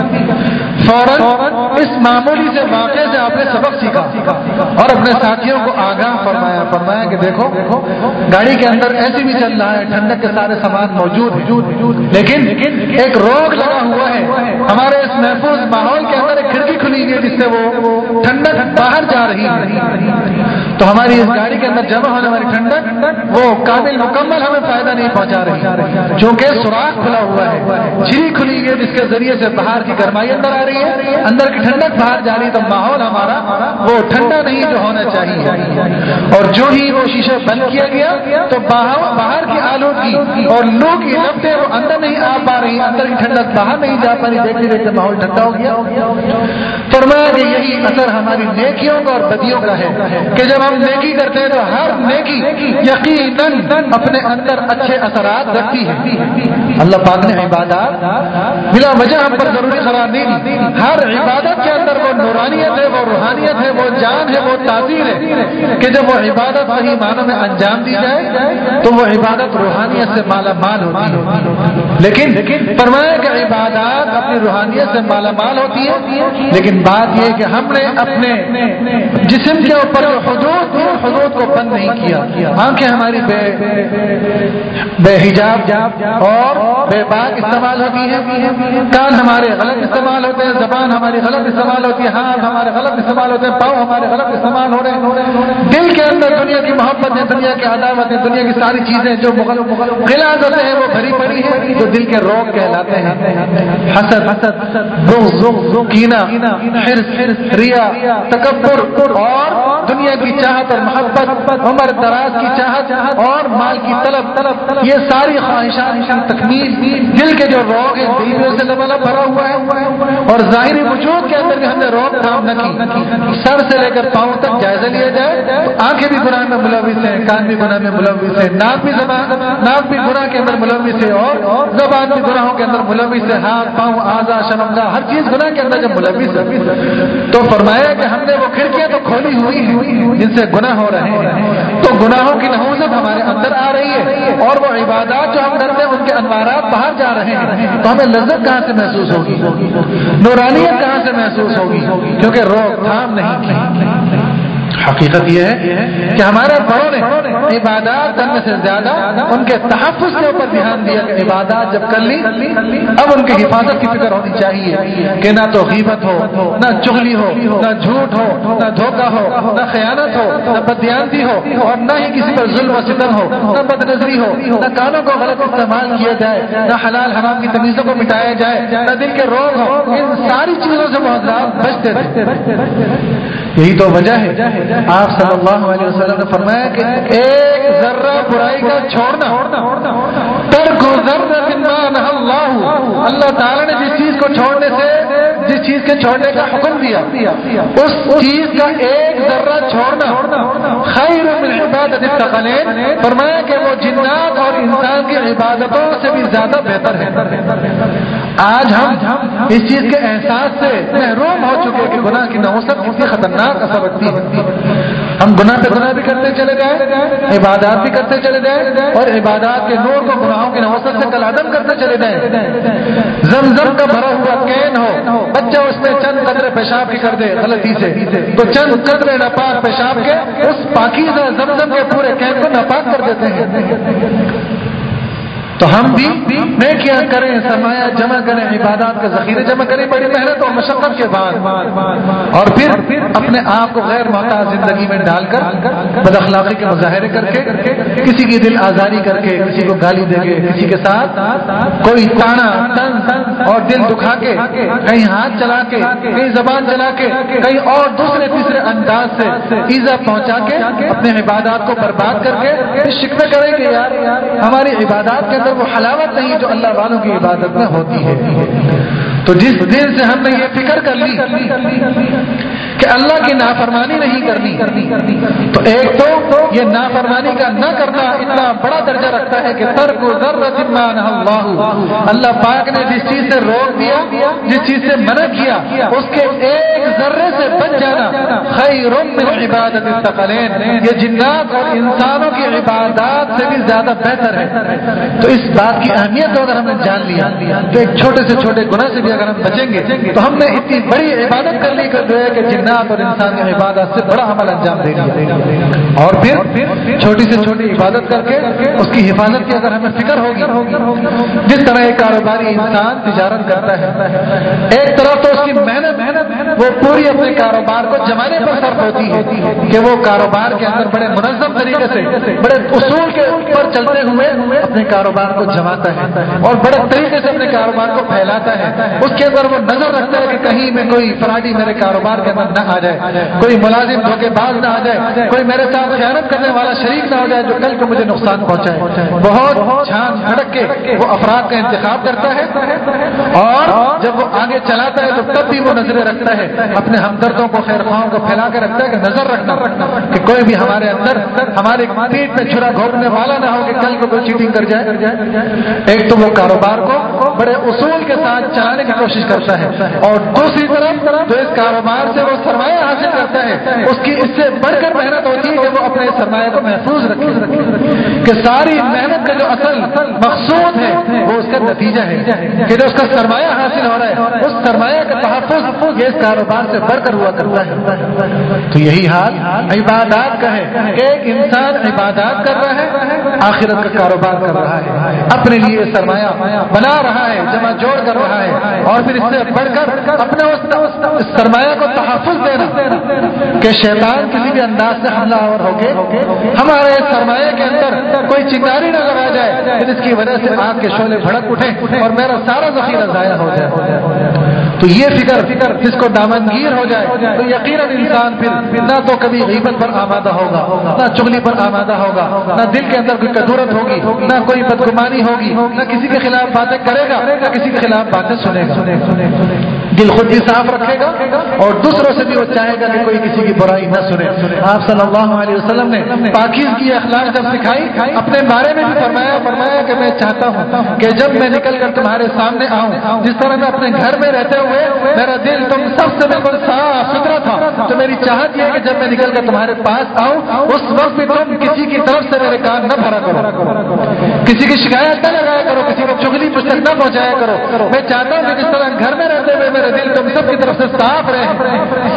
ہے، فوراً اس معمولی سے واقعے سے آپ نے سبق سیکھا اور اپنے ساتھیوں کو آگاہ فرمایا کہ دیکھو گاڑی کے اندر ایسی بھی چل رہا ہے، ٹھنڈک کے سارے سامان موجود ہیں، لیکن ایک روک لگا ہوا ہے، ہمارے اس محفوظ ماحول کے اندر ایک کھڑکی کھلی ہوئی ہے جس سے وہ ٹھنڈک باہر جا رہی ہے، تو ہماری اس گاڑی کے اندر جمع ہونے والی ٹھنڈک وہ کامل مکمل ہمیں فائدہ نہیں پہنچا رہی، کیونکہ سوراخ کھلا ہوا ہے، چھری کھلی ہے جس کے ذریعے سے باہر کی گرمائی اندر آ رہی ہے، اندر کی ٹھنڈک باہر جا رہی ہے، تو ماحول ہمارا وہ ٹھنڈا نہیں جو ہونا چاہیے۔ اور جو ہی وہ شیشہ بند کیا گیا تو باہر کی آلودگی اور لو کی لپٹیں وہ اندر نہیں آ پا رہی، اندر کی ٹھنڈک باہر نہیں جا پا رہی، دیکھتے دیکھتے ماحول ٹھنڈا ہو گیا۔ فرمایا کہ یہی اثر ہماری نیکیوں کا اور بدیوں کا ہے کہ جب ہم نیکی کرتے ہیں تو ہر نیکی یقیناً اپنے اندر اچھے اثرات رکھتی ہے۔ اللہ پاک نے عبادات بلا وجہ ہم پر ضروری قرار نہیں دی، ہر عبادت کے اندر وہ نورانیت ہے، وہ روحانیت ہے، وہ جان ہے، وہ تاثیر ہے کہ جب وہ عبادت صحیح معنوں میں انجام دی جائے تو وہ عبادت روحانیت سے مالا مال ہوتی ہے۔ لیکن فرمایا کہ عبادات اپنی روحانیت سے مالا مال ہوتی ہے، لیکن بات یہ کہ ہم نے اپنے جسم کے اوپر جو حدود کو بند نہیں کیا، آنکھیں ہماری بے حجاب اور بے باک استعمال ہوتی ہیں، کان ہمارے غلط استعمال ہوتے ہیں، زبان ہماری غلط استعمال ہوتی ہے، ہاتھ ہمارے غلط استعمال ہوتے ہیں، پاؤں ہمارے غلط استعمال ہو رہے ہیں، دل کے اندر دنیا کی محبت ہے، دنیا کی عداوت ہے، دنیا کی ساری چیزیں جو غلاظت ہے وہ بھری پڑی ہے، جو دل کے روگ کہلاتے ہیں، حسد، بغض، کینہ، حرص، ریا، تکبر اور دنیا کی چاہت اور محبت، عمر دراز کی چاہت اور مال کی طلب، یہ ساری خواہشات کی تکمیل دل کے جو روگ ہیں دل میں سے لبلب بھرا ہوا ہے، اور ظاہری وجود کے اندر بھی ہم نے روک تھام نہ کی۔ سر سے لے کر پاؤں تک جائزہ لیا جائے تو آنکھیں بھی گناہ میں ملوث ہیں، کان بھی گناہ میں ملوث ہے، ناک بھی گناہ کے اندر ملوث ہے، اور زبان بھی گناہوں کے اندر ملوث ہے، ہاتھ، پاؤں، اعضاء، شرمگاہ، ہر چیز گناہ کے اندر جب ملوث ہے تو فرمایا کہ ہم نے وہ کھڑکیاں تو کھولی ہوئی ہیں جن سے گناہ ہو رہے ہیں، تو گناہوں کی نحوست ہمارے اندر آ رہی ہے، اور وہ عبادات جو ہم کرتے ہیں ان کے انوارات باہر جا رہے ہیں، تو ہمیں لذت کہاں سے محسوس ہوگی، نورانیت کہاں سے محسوس ہوگی، کیونکہ روک تھام نہیں کی۔ حقیقت یہ ہے کہ ہمارے بڑوں نے عبادات کرنے سے زیادہ ان کے تحفظ کے اوپر دھیان دیا کہ عبادات جب کر لی اب ان کی حفاظت کی فکر ہونی چاہیے کہ نہ تو غیبت ہو، نہ چغلی ہو، نہ جھوٹ ہو، نہ دھوکہ ہو، نہ خیانت ہو، نہ بددیانتی ہو، اور نہ ہی کسی پر ظلم و ستم ہو، نہ بد نظری ہو، نہ کانوں کو غلط استعمال کیا جائے، نہ حلال حرام کی تمیزوں کو مٹایا جائے، نہ دل کے روگ ہو۔ ان ساری چیزوں سے محضرات بچتے تھے۔ یہی تو وجہ ہے آپ صلی اللہ علیہ وسلم نے فرمایا کہ ایک ذرہ برائی کا چھوڑنا، ترک ذرۃ ما نہی اللہ، اللہ تعالیٰ نے جس چیز کو چھوڑنے سے، جس چیز کے چھوڑنے کا حکم دیا، اس چیز کا ایک ذرہ چھوڑنا خیر من عبادت الثقلین، فرمایا کہ وہ جنات اور انسان کی عبادتوں سے بھی زیادہ بہتر ہے۔ آج ہم اس چیز کے احساس سے محروم ہو چکے کہ گناہ کی نحوست کتنی خطرناک اثر رکھتی ہے۔ ہم گناہ پہ گناہ بھی کرتے چلے جائیں، عبادات بھی کرتے چلے جائیں، اور عبادات کے نور کو گناہوں کی نحوست سے کالعدم کرتے چلے جائیں۔ زمزم کا بھرا ہوا کین ہو، بچہ اس میں چند قطرے پیشاب کی کر دے غلطی سے، تو چند قطرے ناپاک پیشاب کے اس پاکیزہ زمزم کے پورے کین کو ناپاک کر دیتے ہیں۔ تو ہم بھی نیکیاں کریں، سرمایہ جمع کریں، عبادات کے ذخیرے جمع کریں بڑی محنت اور مشقت کے بعد، اور پھر اپنے آپ کو غیر محتاط زندگی میں ڈال کر بد اخلاقی کے مظاہرے کر کے، کسی کی دل آزاری کر کے، کسی کو گالی دے کے، کسی کے ساتھ کوئی تانا طنز اور دل دکھا کے، کہیں ہاتھ چلا کے، کہیں زبان چلا کے، کہیں اور دوسرے تیسرے انداز سے ایذا پہنچا کے اپنے عبادات کو برباد کر کے شکوے کریں کہ یار ہماری عبادات کے اندر وہ حلاوت نہیں جو اللہ والوں کی عبادت میں ہوتی ہے۔ تو جس دن سے ہم نے یہ فکر کر لی کہ اللہ کی نافرمانی نہیں کرنی، تو ایک تو یہ نافرمانی کا نہ کرنا اتنا بڑا درجہ رکھتا ہے کہ ترک ذرۃ ما نہی اللہ، اللہ پاک نے جس چیز سے روک دیا، جس چیز سے منع کیا، اس کے ایک ذرے سے بچ جانا خیر من عبادت الثقلین، یہ جنات اور انسانوں کی عبادات سے بھی زیادہ بہتر ہے۔ تو اس بات کی اہمیت کو اگر ہم نے جان لیا تو ایک چھوٹے سے چھوٹے گناہ سے بھی اگر ہم بچیں گے تو ہم نے اتنی بڑی عبادت کر لی کہ جنات اور انسان کی عبادت سے بڑا عمل انجام دے دیا۔ اور پھر چھوٹی سے چھوٹی عبادت کر کے اس کی حفاظت کی اگر ہمیں فکر ہوگی، جس طرح ایک کاروباری انسان تجارت کرتا ہے، ایک طرف تو اس کی محنت وہ پوری اپنے کاروبار کو جمانے پر صرف ہوتی ہے کہ وہ کاروبار کے اندر بڑے منظم طریقے سے، بڑے اصول کے اوپر چلتے ہوئے اپنے کاروبار کو جماتا ہے اور بڑے طریقے سے اپنے کاروبار کو پھیلاتا ہے۔ اس کے اندر وہ نظر رکھتا ہے کہ کہیں میں کوئی فراڈی میرے کاروبار کے اندر نہ آ جائے، کوئی ملازم دھوکے باز نہ آ جائے، کوئی میرے ساتھ خیانت کرنے والا شریک نہ ہو جائے جو کل کو مجھے نقصان پہنچائے۔ بہت چھان جھڑک کے وہ افراد کا انتخاب کرتا ہے، اور جب وہ آگے چلاتا ہے تو تب بھی وہ نظریں رکھتا ہے، اپنے ہمدردوں کو، خیر خواہوں کو پھیلا کے رکھتا ہے کہ نظر رکھنا کہ کوئی بھی ہمارے اندر ہماری پیٹ میں چھرا گھونپنے والا نہ ہو کہ کل کو کوئی چیٹنگ کر جائے۔ ایک تو وہ کاروبار کو بڑے اصول کے ساتھ چلانے کی کوشش کرتا ہے، اور دوسری طرف جو اس کاروبار سے وہ سرمایہ حاصل کرتا ہے اس کی اس سے بڑھ کر محنت ہوتی ہے کہ وہ اپنے سرمایہ کو محفوظ رکھے، کہ ساری محنت کا جو اصل مقصود ہے وہ اس کا نتیجہ ہے کہ جو اس کا سرمایہ حاصل ہو رہا ہے اس سرمایہ کا تحفظ یہ اس کاروبار سے بڑھ کر ہوا کرتا ہے۔ تو یہی حال عبادات کا ہے کہ ایک انسان عبادات کر رہا ہے، آخرت کا کاروبار کر رہا ہے، اپنے لیے سرمایہ بنا رہا ہے، جمع جوڑ کر رہا ہے، اور پھر اس سے بڑھ کر اپنے اس سرمایہ کو تحفظ دینا کہ شیطان کسی بھی انداز سے حملہ آور ہو کے ہمارے سرمایہ کے اندر کوئی چنگاری نہ لگا جائے جس کی وجہ سے آگ کے شعلے بھڑک اٹھیں اور میرا سارا ذخیرہ ضائع ہو جائے۔ تو یہ فکر جس کو دامنگیر ہو جائے تو یقیناً انسان پھر نہ تو کبھی غیبت پر آمادہ ہوگا، نہ چغلی پر آمادہ ہوگا، نہ دل کے اندر کوئی کدورت ہوگی، نہ کوئی بدگمانی ہوگی، نہ کسی کے خلاف باتیں کرے گا، نہ کسی کے خلاف باتیں سنے گا۔ دل خود بھی صاف رکھے گا اور دوسروں سے بھی وہ چاہے گا کہ کوئی کسی کی برائی نہ سنے۔ آپ صلی اللہ علیہ وسلم نے پاکیزگی اخلاق جب سکھائی، اپنے بارے میں بھی فرمایا کہ میں چاہتا ہوں کہ جب میں نکل کر تمہارے سامنے آؤں، جس طرح میں اپنے گھر میں رہتے ہوئے میرا دل تم سب سے بالکل صاف ستھرا تھا، تو میری چاہت یہ ہے کہ جب میں نکل کر تمہارے پاس آؤں اس وقت بھی تم کسی کی طرف سے میرے کان نہ بھرا کرو، کسی کی شکایت نہ لگایا کرو، کسی کو چغلی مجھ تک نہ پہنچایا کرو۔ میں چاہتا ہوں کہ جس طرح گھر میں رہتے ہوئے میرا دل تم سب کی طرف سے صاف رہے،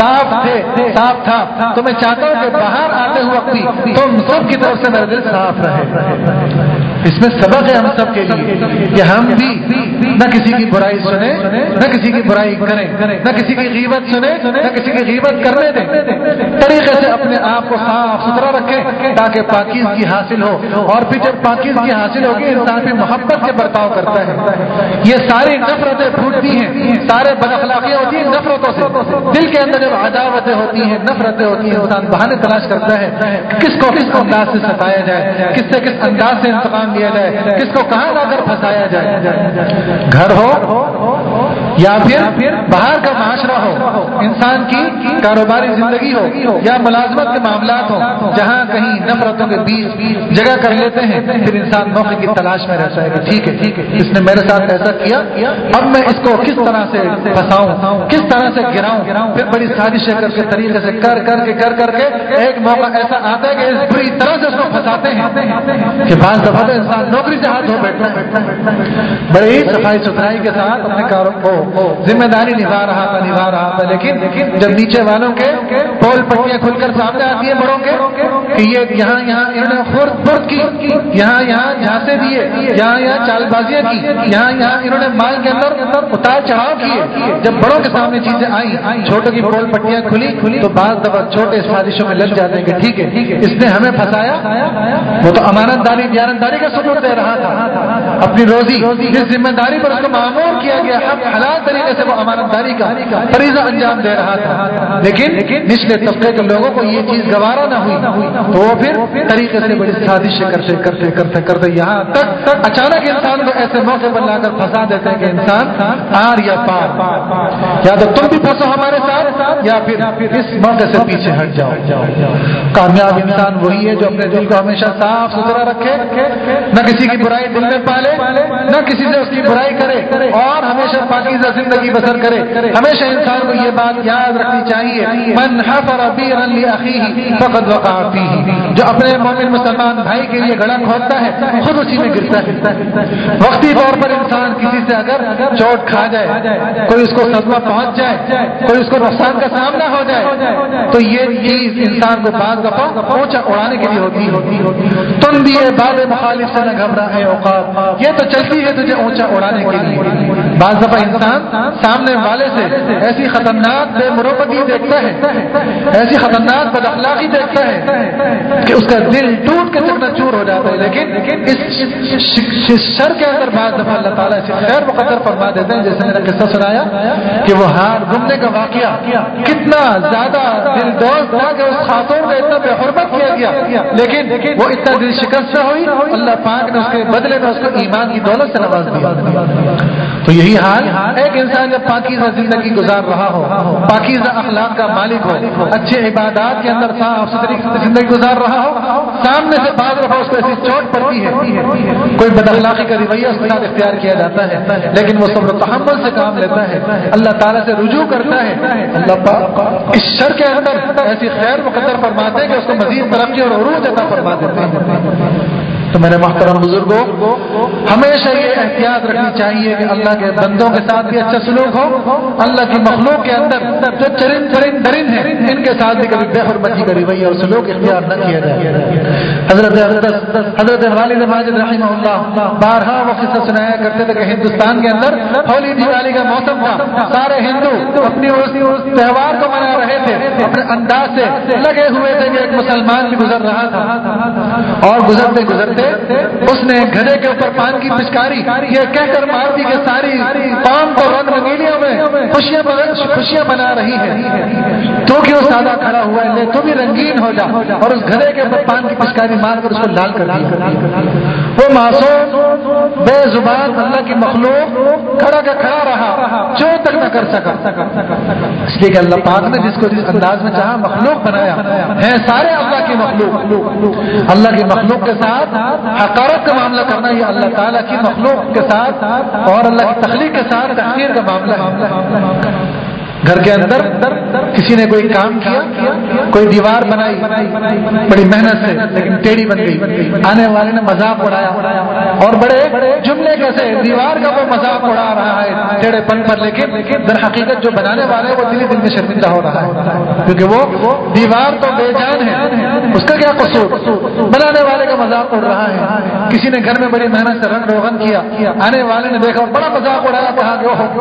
صاف تھا، تو میں چاہتا ہوں کہ باہر آتے وقت بھی تم سب کی طرف سے میرا دل صاف رہے۔ اس میں سبق ہے ہم سب کے لیے کہ ہم بھی نہ کسی کی برائی سنیں، نہ کسی کی برائی کریں، نہ کسی کی غیبت سنیں، نہ کسی کی غیبت کرنے دیں، طریقے سے اپنے آپ کو صاف ستھرا رکھیں تاکہ پاکیزگی حاصل ہو، اور پھر جب پاکیزگی حاصل ہوگی انسان بھی محبت کے برتاؤ کرتا ہے۔ یہ ساری نفرتیں پھوٹتی ہیں، سارے بد اخلاقیاں ہوتی ہیں نفرتوں سے، دل کے اندر جب عداوتیں ہوتی ہیں، نفرتیں ہوتی ہیں، انسان بہانے تلاش کرتا ہے کس کو کس انداز سے ستایا جائے، کس سے کس انداز سے انتقام لیا جائے، کس کو کہاں لا کر پھنسایا جائے، گھر ہو یا پھر باہر کا معاشرہ ہو، انسان کی کاروباری زندگی ہو یا ملازمت کے معاملات ہو، جہاں کہیں نفرتوں کے بیچ جگہ کر لیتے ہیں، پھر انسان موقع کی تلاش میں رہتا ہے کہ ٹھیک ہے اس نے میرے ساتھ ایسا کیا، اب میں اس کو کس طرح سے پھنساؤں، کس طرح سے گراؤں، پھر بڑی سازشیں کر کے طریقے سے کر کے ایک موقع ایسا آتا ہے کہ اس بری طرح سے اس کو پھنساتے ہیں کہ بعض دفعہ انسان نوکری سے ہاتھ دھو بیٹھتا ہے، بڑے ہی صفائی ستھرائی کے ساتھ اپنے کاروں کو ذمہ داری نبھا رہا تھا، لیکن جب نیچے والوں کے پول پٹیاں کھل کر سامنے آتی ہیں بڑوں کے کہ یہ یہاں انہوں نے خورد کی، یہاں جھانسے دیے، یہاں چال بازیاں کی، یہاں انہوں نے مال کے اندر اتار چڑھاؤ کیے، جب بڑوں کے سامنے چیزیں آئیں، چھوٹوں کی پول پٹیاں کھلی تو بعض دفعہ چھوٹے سازشوں میں لگ جاتے ہیں کہ ٹھیک ہے اس نے ہمیں پھنسایا، وہ تو امانت داری دیانتداری کا ثبوت دے رہا تھا، اپنی روزی جس ذمہ داری پر اس کو معمور کیا گیا حلال طریقے سے وہ امانت داری کا فریضہ انجام دے رہا تھا، لیکن نچلے طبقے کے لوگوں کو یہ چیز گوارا نہ ہوئی تو وہ پھر طریقے سے بڑی سازشیں کرتے یہاں تک اچانک انسان کو ایسے موقع پر لا کر پھنسا دیتے ہیں کہ انسان آر یا پار، یا تو تم بھی پھنسو ہمارے ساتھ یا پھر اس موقع سے پیچھے ہٹ جاؤ۔ کامیاب انسان وہی ہے جو اپنے دل کو ہمیشہ صاف ستھرا رکھے، نہ کسی کی برائی دل میں پالے، نہ کسی سے اس کی برائی کرے، اور ہمیشہ پاکیزہ زندگی بسر کرے۔ ہمیشہ انسان کو یہ بات یاد رکھنی چاہیے، من حفر بیرا لاخیہ فقد وقع فیہ، جو اپنے مومن مسلمان بھائی کے لیے گڑھا کھودتا ہے خود اسی میں گرتا ہے۔ وقتی طور پر انسان کسی سے اگر چوٹ کھا جائے، کوئی اس کو صدمہ پہنچ جائے، کوئی اس کو نقصان کا سامنا ہو جائے، تو یہ چیز انسان کو بعض دفعہ اونچا اڑانے کے لیے ہوتی ہے۔ تم بھی یہ باب مخالف سے نہ گھبرا ہے اوقات، یہ تو چلتی ہے تجھے اونچا اڑانے کے لیے۔ بعض دفعہ انسان سامنے والے سے ایسی خطرناک بے مروبتی دیکھتا ہے، ایسی خطرناک بد اخلاقی دیکھتا ہے کہ اس کا دل ٹوٹ کے چکنا چور ہو جاتا ہے، لیکن اس شر کے اندر بعض دفعہ اللہ تعالیٰ اسے خیر مقدر فرما دیتے ہیں، جیسے میں نے قصہ سنایا کہ وہ ہار گمنے کا واقعہ کتنا زیادہ دل دوز تھا کہ اس خاتون کا اتنا بے حرمت کیا گیا، لیکن وہ اتنا دل شکست ہوئی، اللہ پاک نے اس کے بدلے میں اس کو ایمان کی دولت سے نواز دیا۔ تو یہی حال ایک انسان جب پاکیزہ زندگی گزار رہا ہو، پاکیزہ اخلاق کا مالک ہو، اچھے عبادات کے اندر صاف ستھری زندگی گزار رہا ہو، سامنے سے بعض دفعہ اس کو ایسی چوٹ پڑتی ہے، کوئی بد اخلاقی کا رویہ اس کے ساتھ اختیار کیا جاتا ہے، لیکن وہ صبر و تحمل سے کام لیتا ہے، اللہ تعالیٰ سے رجوع کرتا ہے، اللہ پاک اس شر کے اندر ایسی خیر مقدر فرماتے ہیں کہ اس کو مزید ترقی اور عروج عطا فرما دیتے ہیں۔ تو میرے محترم بزرگوں، ہمیشہ یہ احتیاط رکھنی چاہیے کہ اللہ کے بندوں کے ساتھ بھی اچھا سلوک ہو، اللہ کی مخلوق کے اندر جو چرند درند ہیں ان کے ساتھ بھی کبھی بے حرمتی کا رویہ اور سلوک اختیار نہ کیا جائے۔ حضرت والد ماجد رحمہ اللہ بارہا وہ قصہ سنایا کرتے تھے کہ ہندوستان کے اندر ہولی دیوالی کا موسم تھا، سارے ہندو اپنی اس تہوار کو منا رہے تھے، اپنے انداز سے لگے ہوئے تھے کہ ایک مسلمان بھی گزر رہا تھا، اور گزرتے اس نے گدھے کے اوپر پان کی پچکاری یہ کہہ کر مار دی کہ ساری قوم کو رنگ رنگیلیوں میں خوشیاں بنا رہی ہے، تو کیوں سادہ کھڑا ہوا ہے، لے تو بھی رنگین ہو جا، اور اس گدھے کے اوپر پان کی پچکاری مار کر اس کو لال کر دیا۔ وہ معصوم بے زبان اللہ کی مخلوق کھڑا کا کھڑا رہا، جو تک نہ کر سکا، اس لیے کہ اللہ پاک نے جس کو جس انداز میں چاہا مخلوق بنایا ہے، سارے اللہ کی مخلوق. اللہ کی مخلوق کے ساتھ حقارت کا معاملہ کرنا یہ اللہ تعالیٰ کی مخلوق کے ساتھ اور اللہ کی تخلیق کے ساتھ تحقیر کا معاملہ ہے. گھر کے اندر کسی نے کوئی کام کیا، کوئی دیوار بنائی بڑی محنت سے لیکن ٹیڑھی بن گئی، آنے والے نے مذاق اڑایا اور بڑے جملے کیسے دیوار کا وہ مذاق اڑا رہا ہے ٹیڑھے پن پر، لیکن در حقیقت جو بنانے والے وہ دل میں شرمندہ ہو رہا ہے کیونکہ وہ دیوار تو بے جان ہے، اس کا کیا قصور، بنانے والے کا مذاق اڑ رہا ہے. کسی نے گھر میں بڑی محنت سے رنگ روغن کیا، آنے والے نے دیکھا بڑا مذاق اڑایا، کہا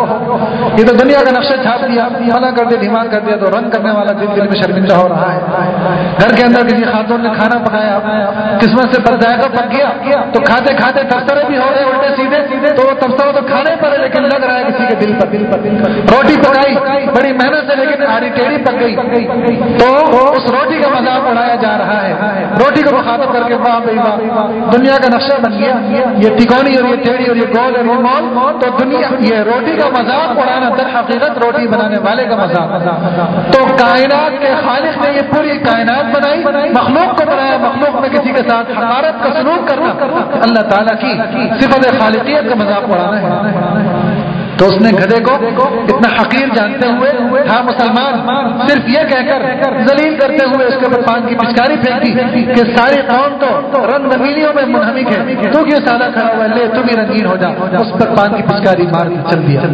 کہ یہ تو دنیا کا نقشہ چھاپ دیا، فلاں کر دیا، دھیمان کر دیا، تو رنگ کرنے والا دل میں شرمندہ ہو رہا ہے. گھر کے اندر کسی خاتون نے کھانا پکایا، قسمت سے ذائقہ پک گیا تو کھاتے کھاتے تبصرے بھی ہو رہے الٹے سیدھے، تو وہ تبصرہ تو کھانے پر ہے لیکن لگ رہا ہے کسی کے دل پر. روٹی پکائی بڑی محنت سے لیکن آڑی ٹیڑھی پک گئی تو اس روٹی کا مذاق اڑایا جا رہا ہے. روٹی کو مخاطب کر کے واہ بھائی واہ، دنیا کا نقشہ بن گیا، یہ تکونی اور یہ ٹیڑھی اور یہ گول اور یہ مول، تو دنیا یہ روٹی کا مذاق اڑانا در حقیقت روٹی بنانے والے کا مذاق. تو کائنات کے خالق نے یہ پوری کائنات بنائی، مخلوق کو بنایا، مخلوق میں کسی کے ساتھ حقارت کا سلوک کرنا اللہ تعالیٰ کی صفت خالقیت کا مذاق اڑانا ہے. تو اس نے گدھے کو اتنا حقیر جانتے ہوئے ہاں مسلمان صرف یہ کہہ کر ذلیل کرتے ہوئے اس کے اوپر پان کی پچکاری پھینکی کہ ساری قوم تو رنگ رنگیلیوں میں منہمک ہے، تو کیوں سادہ کھڑا ہوا، لے تم ہی رنگین ہو جا. اس پر پان کی پچکاری مار چل دیا.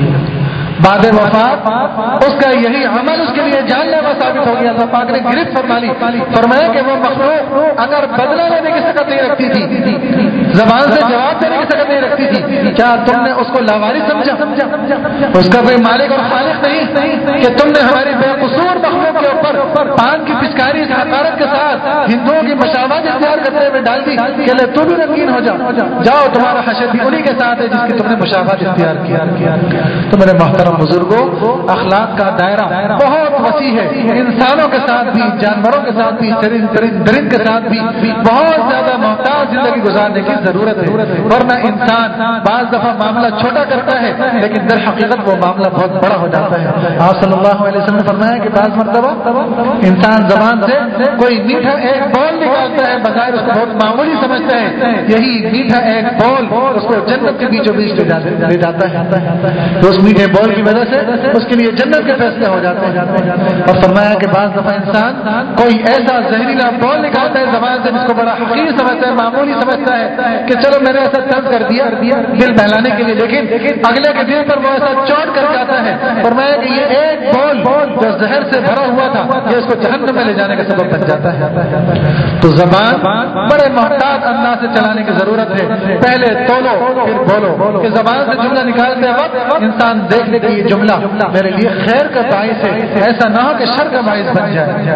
بعد وفات اس کا یہی عمل اس کے لیے جان لیوا ثابت ہو گیا. اللہ پاک نے گرفت فرما لی، فرمایا کہ وہ مخلوق اگر بدلہ لینے کی سکت نہیں رکھتی تھی، زبان سے جواب دینے کی سکت نہیں رکھتی تھی، کیا تم نے اس کو لاواری سمجھا، اس کا کوئی مالک اور خالق نہیں کہ تم نے ہماری بے قصور مخلوق کے اوپر پان کی پچکاری اس حقارت کے ساتھ ہندوؤں کی مشابہت اختیار کرتے ہوئے ڈال دی کہ لے تو بھی رنگین ہو جاؤ، تمہارا حشر بھی انہی کے ساتھ ہے جس کی تم نے مشابہت اختیار کیا. تو میرے محترم بزرگوں، اخلاق کا دائرہ بہت وسیع ہے، انسانوں کے ساتھ بھی، جانوروں کے ساتھ بھی، درند کے ساتھ بھی بہت زیادہ محتاط زندگی گزارنے کی ضرورت ہے. ورنہ انسان بعض دفعہ معاملہ چھوٹا کرتا ہے لیکن در حقیقت وہ معاملہ بہت بڑا ہو جاتا ہے. آپ صلی اللہ علیہ وسلم نے فرمایا کہ بعض مرتبہ انسان زبان سے کوئی میٹھا ایک بول نکالتا ہے، بظاہر اس کو بہت معمولی سمجھتا ہے، یہی میٹھا ایک بول اس کو جنت کے بیچوں بیچ لے جاتا ہے. تو اس میٹھے بول کی وجہ سے اس کے لیے جنت کے فیصلے ہو جاتے ہیں. اور فرمایا کہ بعض دفعہ انسان کوئی ایسا زہریلا بول نکالتا ہے زبان سے جس کو بڑا حقیر سمجھتا ہے، معمولی سمجھتا ہے کہ چلو میں نے ایسا طلب کر دیا دل بہلانے کے لیے، لیکن اگلے کے دل پر وہ ایسا چوٹ کر جاتا ہے. فرمایا کہ یہ ایک بول جو زہر سے بھرا ہوا تھا یہ اس کو جہنم میں لے جانے کا سبب بن جاتا ہے. تو زبان بڑے محتاط انداز سے چلانے کی ضرورت ہے. پہلے تولو پھر بولو، کہ زبان سے جملہ نکالتے وقت انسان دیکھ لے کہ یہ جملہ میرے لیے خیر کا باعث ہے، ایسا نہ ہو کہ شر کا باعث بن جائے.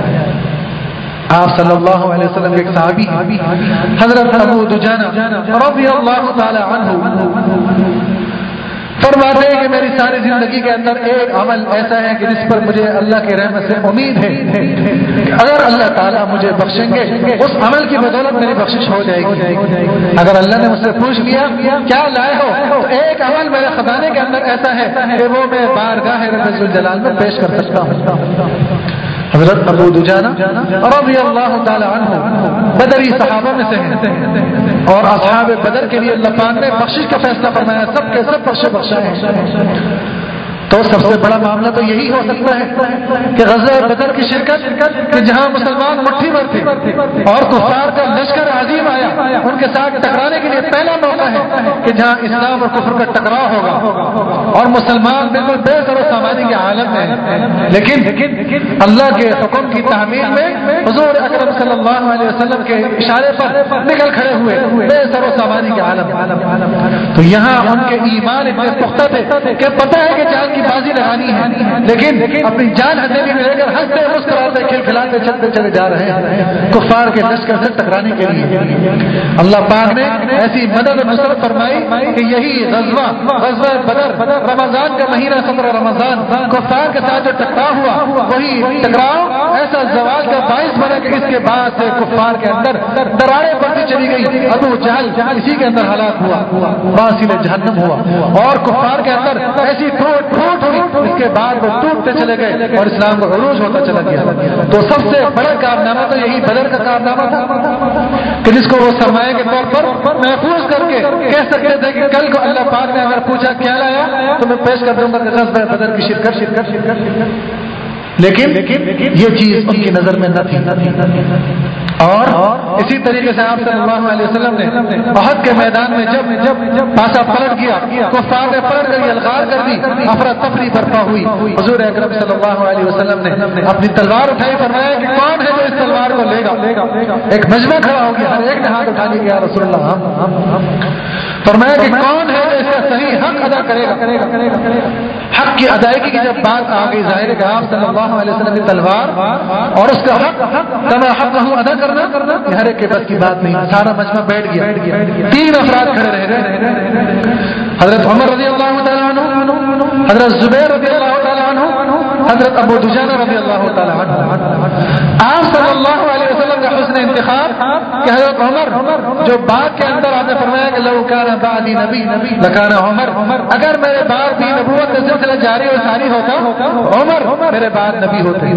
آپ صلی اللہ علیہ وسلم کے ایک صحابی حضرت ابو دجانہ رضی اللہ تعالی عنہ فرماتے ہیں کہ میری ساری زندگی کے اندر ایک عمل ایسا ہے کہ جس پر مجھے اللہ کی رحمت سے امید ہے کہ اگر اللہ تعالیٰ مجھے بخشیں گے اس عمل کی بدولت میری بخشش ہو جائے گی. اگر اللہ نے مجھ سے پوچھ لیا کیا لائے ہو تو ایک عمل میرے خزانے کے اندر ایسا ہے کہ وہ میں بارگاہ رب الجلال میں پیش کر سکتا ہوں. حضرت ابو دجانہ رضی اللہ تعالی عنہ بدری صحابہ میں سے ہیں اور اصحاب بدر کے لیے اللہ پاک نے بخشش کا فیصلہ فرمایا، سب کے سب بخشے ہیں. تو سب سے بڑا معاملہ تو یہی ہو سکتا ہے کہ غزوہ بدر کی شرکت، کہ جہاں مسلمان مٹھی بھر تھے اور کفار کا لشکر عظیم آیا، ان کے ساتھ ٹکرانے کے لیے پہلا موقع ہے کہ جہاں اسلام اور کفر کا ٹکراؤ ہوگا اور مسلمان بالکل بے سر و سامانی کی حالت میں، لیکن اللہ کے حکم کی تعمیل میں حضور اکرم صلی اللہ علیہ وسلم کے اشارے پر نکل کھڑے ہوئے بے سر و سامانی کی حالت. تو یہاں ان کے ایمان اتنے پختہ تھے کہ پتہ ہے کہ جان کی بازی لگانی ہے، لیکن اپنی جان ہتھیلی میں لے کر ہنستے مسکراتے کھلکھلاتے چلتے چلے جا رہے ہیں کفار کے لشکر سے ٹکرانے کے لیے. اللہ پاک نے ایسی مدد و نصرت فرمائی کہ یہی غزوہ بدر، رمضان کا مہینہ 17 رمضان، کفار کے ساتھ جو ٹکراؤ ہوا وہی ٹکراؤ ایسا زوال کا باعث بنا کہ اس کے بعد سے کفار کے اندر دراڑیں پڑتی چلی گئی. ابو جہل اسی کے اندر ہلاک ہوا، واسل جہنم ہوا، اور کفار کے اندر ایسی ٹوٹ ہوئی کے بعد وہ ٹوٹتے چلے گئے اور اسلام کا عروج ہوتا چلا گیا۔ تو سب سے بڑا کارنامہ تو یہی بدر کا کارنامہ تھا کہ جس کو وہ سرمایہ کے طور پر محفوظ کر کے کہہ سکتے تھے کہ کل کو اللہ پاک نے اگر پوچھا کیا لایا تو میں پیش کر دوں گا کہ غزوہ بدر کی شرکت۔ لیکن یہ چیز ان کی نظر میں نہ تھی۔ اور اسی طریقے سے آپ صلی اللہ علیہ وسلم نے احد کے میدان میں جب پاسا پلٹ گیا، کفار نے پلٹ کر الغار کر دی، افراتفری برپا ہوئی، حضور اکرم صلی اللہ علیہ وسلم نے اپنی تلوار اٹھائی، فرمایا کہ کون ہے جو اس تلوار کو لے گا؟ ایک مجمع کھڑا ہو گیا، ہر ایک نے ہاتھ اٹھا لیا، رسول اللہ۔ فرمایا کہ کون ہے جو اس کا صحیح حق ادا کرے گا؟ حق کی ادائیگی کی جب بات آ گئی، ظاہر ہے کہ آپ صلی اللہ علیہ وسلم کی تلوار اور اس کا حق کما حق ادا کرنا یہ ہر ایک کے بس کی بات نہیں۔ سارا مجمع بیٹھ گیا، 3 افراد کھڑے رہے، حضرت عمر رضی اللہ تعالیٰ عنہ، حضرت زبیر رضی اللہ تعالیٰ عنہ، حضرت ابو دجانہ رضی اللہ تعالیٰ عنہ۔ آپ صلی اللہ علیہ وسلم کا حسن انتخاب کہ حضرت عمر جو بات کے اندر آپ نے فرمایا کہ لو کان بعدی نبی لکان عمر، اگر میرے بعد بھی نبوت کا سلسلہ جاری و ساری ہوتا عمر میرے بعد نبی ہوتے،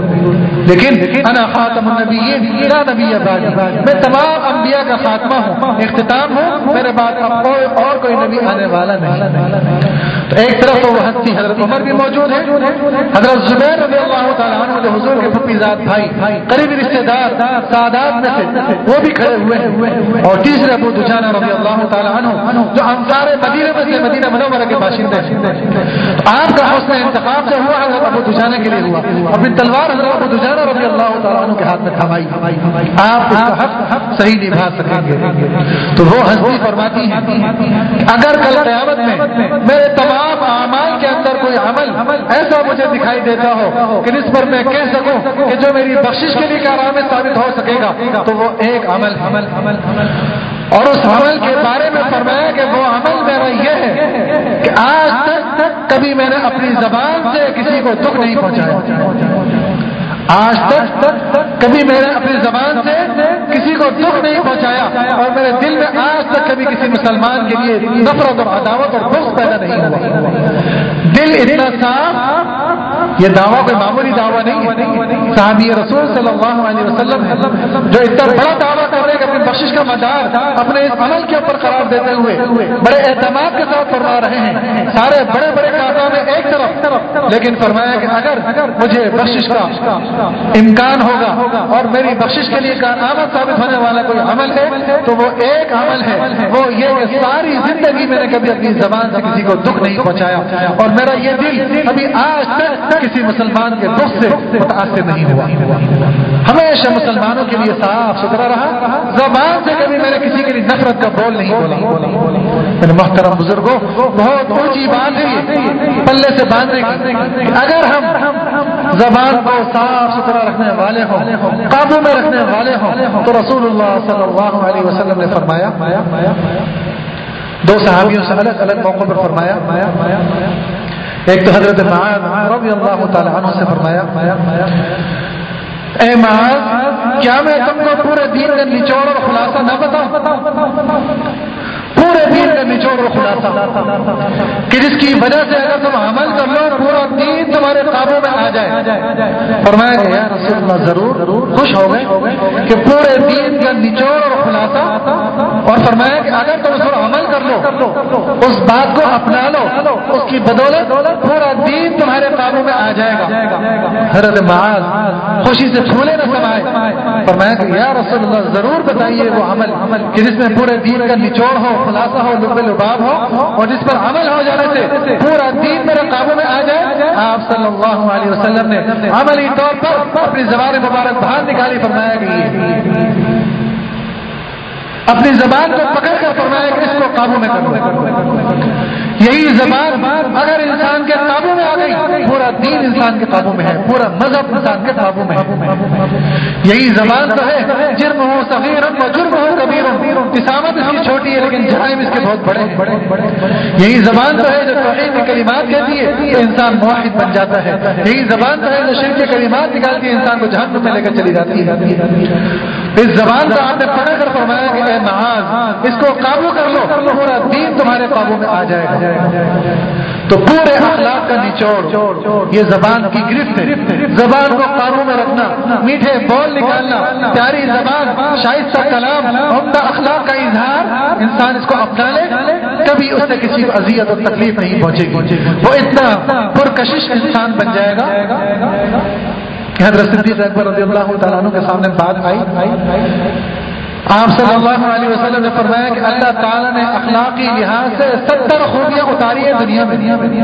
لیکن انا خاتم النبیین لا نبی بعدی، میں تمام انبیاء کا خاتمہ ہوں، اختتام ہوں، میرے بعد اب اور کوئی نبی آنے والا نہیں۔ تو ایک طرف تو وہ ہستی حضرت عمر بھی موجود ہے، حضرت زبیر رضی اللہ تعالیٰ عنہ جو حضور کے پھپھی زاد بھائی، قریبی رشتے دار، سادات میں سے وہ بھی کھڑے ہوئے ہیں، اور تیسرے ابو دجانہ رضی اللہ تعالیٰ عنہ جو انصار مدینہ میں سے مدینہ منورہ کے باشندے ہیں۔ تو آپ کا حسن انتخاب جو ہوا حضرت ابو دجانہ کے لیے ہوا، اپنی تلوار حضرت ابو دجانہ رضی اللہ تعالیٰ عنہ کے ہاتھ میں تھمائی، آپ اس کا حق صحیح نبھا سکیں گے۔ تو وہ ہستی فرماتی ہیں اگر کل قیامت میں میرے تمام اعمال کے اندر کوئی عمل ایسا مجھے دکھائی دیتا ہو کہ جس پر میں کہہ سکوں کہ جو میری بخشش کے لیے کارآمد ثابت ہو سکے گا تو وہ ایک عمل ہے، اور اس عمل کے بارے میں فرمایا کہ وہ عمل میرا یہ ہے کہ آج تک کبھی میں نے اپنی زبان سے کسی کو دکھ نہیں پہنچایا، آج تک کبھی میں نے اپنی زبان سے کسی کو دکھ نہیں پہنچایا، اور میرے دل میں آج تک کبھی کسی مسلمان کے لیے نفرت اور عداوت اور بغض پیدا نہیں ہوا۔ دل اتنا صاف، یہ دعویٰ کوئی معمولی دعویٰ نہیں ہے، صحابی رسول صلی اللہ علیہ وسلم جو اتنا بڑا دعویٰ کر رہے ہیں کہ اپنی بخشش کا مدار اپنے اس عمل کے اوپر قرار دیتے ہوئے بڑے اعتماد کے ساتھ فرما رہے ہیں، سارے بڑے بڑے کارنامے ایک طرف، لیکن فرمایا کہ اگر مجھے بخشش کا امکان ہوگا اور میری بخشش کے لیے کارآمد ثابت ہونے والا کوئی عمل ہے تو وہ ایک عمل ہے، وہ یہ کہ ساری زندگی میں نے کبھی اپنی زبان سے کسی کو دکھ نہیں پہنچایا، اور میرا یہ دل ابھی آج تک کسی مسلمان کے دکھ سے متاثر نہیں ہوا، ہمیشہ مسلمانوں کے لیے صاف ستھرا رہا، زبان سے کبھی میں نے کسی کے لیے نفرت کا بول نہیں بولا۔ میرے محترم بزرگوں، بہت اونچی بات ہے پلے سے باندھنے کی، اگر ہم زبان کو صاف ستھرا رکھنے والے ہوں، قابو میں رکھنے والے ہوں، تو رسول اللہ صلی اللہ علیہ وسلم نے فرمایا، 2 صحابیوں سے الگ الگ موقع پر فرمایا، ایک تو حضرت معاذ رضی اللہ تعالی عنہ سے فرمایا، اے معاذ کیا میں تم کو پورے دین کا نچوڑ اور خلاصہ نہ بتاؤں؟ پورے دین کا نچوڑ اور خلاصہ کہ جس کی وجہ سے اگر تم عمل کر لو پورا دین تمہارے قابو میں آ جائے۔ فرمایا کہ یا رسول اللہ ضرور، خوش ہو گئے کہ پورے دین کا نچوڑ اور خلاصہ، اور فرمایا کہ اگر تم اس پر عمل کر لو، اس بات کو اپنا لو، اس کی بدولت پورا دین تمہارے قابو میں آ جائے گا۔ حضرت معاذ خوشی سے پھولے نہ سمائے، فرمایا کہ یا رسول اللہ ضرور بتائیے وہ عمل کہ جس میں پورے دین کا نچوڑ ہو، خلاصہ ہو، لب لباب ہو، اور جس پر عمل ہو جانے سے پورا دین میرے قابو میں آ جائے۔ آپ صلی اللہ علیہ وسلم نے عملی طور پر اپنی زبان مبارک باہر نکالی، فرمایا کہ اپنی زبان کو پکڑ کر فرمایا کہ اس کو قابو میں کرو۔ یہی زبان اگر انسان کے قابو میں آ گئی، پورا دین انسان کے قابو میں ہے، پورا مذہب انسان کے قابو میں ہے۔ یہی زبان تو ہے جرم ہو صغیر و جرم ہو کبیر، اسامت اس کی چھوٹی ہے لیکن جرائم اس کے بہت بڑے ہیں۔ یہی زبان تو ہے جو توحید کی کلمات کہتی ہے تو انسان موحد بن جاتا ہے۔ یہی زبان تو ہے جو شرک کی کلمات نکالتی ہے، انسان کو جہنم میں لے کر چلی جاتی ہے۔ اس زبان کو آپ نے پکڑ کر فرمایا کہ اے معاذ اس کو قابو کر لو، پورا دین تمہارے قابو میں آ جائے گا۔ تو پورے اخلاق کا نچوڑ یہ زبان کی گرفت ہے. زبان کو قابو میں رکھنا، میٹھے بول نکالنا، پیاری زبان، شائستہ کلام، عمدہ اخلاق کا اظہار، انسان اس کو اپنا لے کبھی اس سے کسی کو اذیت اور تکلیف نہیں پہنچے گی. وہ اتنا پرکشش انسان بن جائے گا کہ حضرت صدیق اکبر رضی اللہ تعالیٰ عنہ کے سامنے بات آئی. آپ صلی اللہ علیہ وسلم نے فرمایا کہ اللہ تعالیٰ نے اخلاقی لحاظ سے 70 خوبیاں اتاری ہیں دنیا میں.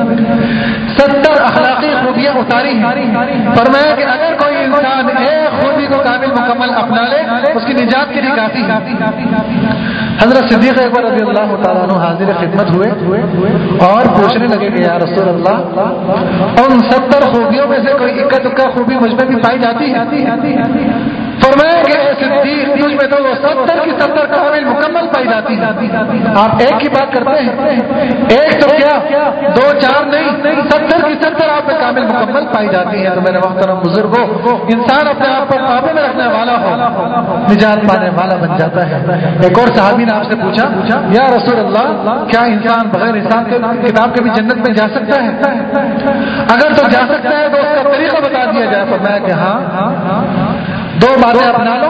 70 اخلاقی خوبیاں اتاری ہیں. فرمایا کہ اگر کوئی انسان ایک خوبی کو کامل مکمل اپنا لے اس کی نجات کے لیے کافی ہے. حضرت صدیق اکبر رضی اللہ تعالیٰ عنہ حاضر خدمت ہوئے اور پوچھنے لگے کہ یا رسول اللہ ان 70 خوبیوں میں سے کوئی اکا دکا خوبی مجھ میں بھی پائی جاتی ہے؟ فرمایا کہ اے صدیق تجھ میں تو وہ 70 کی 70 کامل مکمل پائی جاتی ہے. آپ ایک کی بات کرتے ہیں، ایک تو کیا 2 4 نہیں، 70 کی 70 آپ میں کامل مکمل پائی جاتی ہے. اور میرے محترم بزرگوں، انسان اپنے آپ کو قابو میں رکھنے والا ہو نجات پانے والا بن جاتا ہے. ایک اور صحابی نے آپ سے پوچھا یا رسول اللہ کیا انسان بغیر حساب کے کتاب کے بھی جنت میں جا سکتا ہے؟ اگر تو جا سکتا ہے تو اس کا طریقہ بتا دیا جائے. فرمایا کہ ہاں 2 باتیں اپنا لو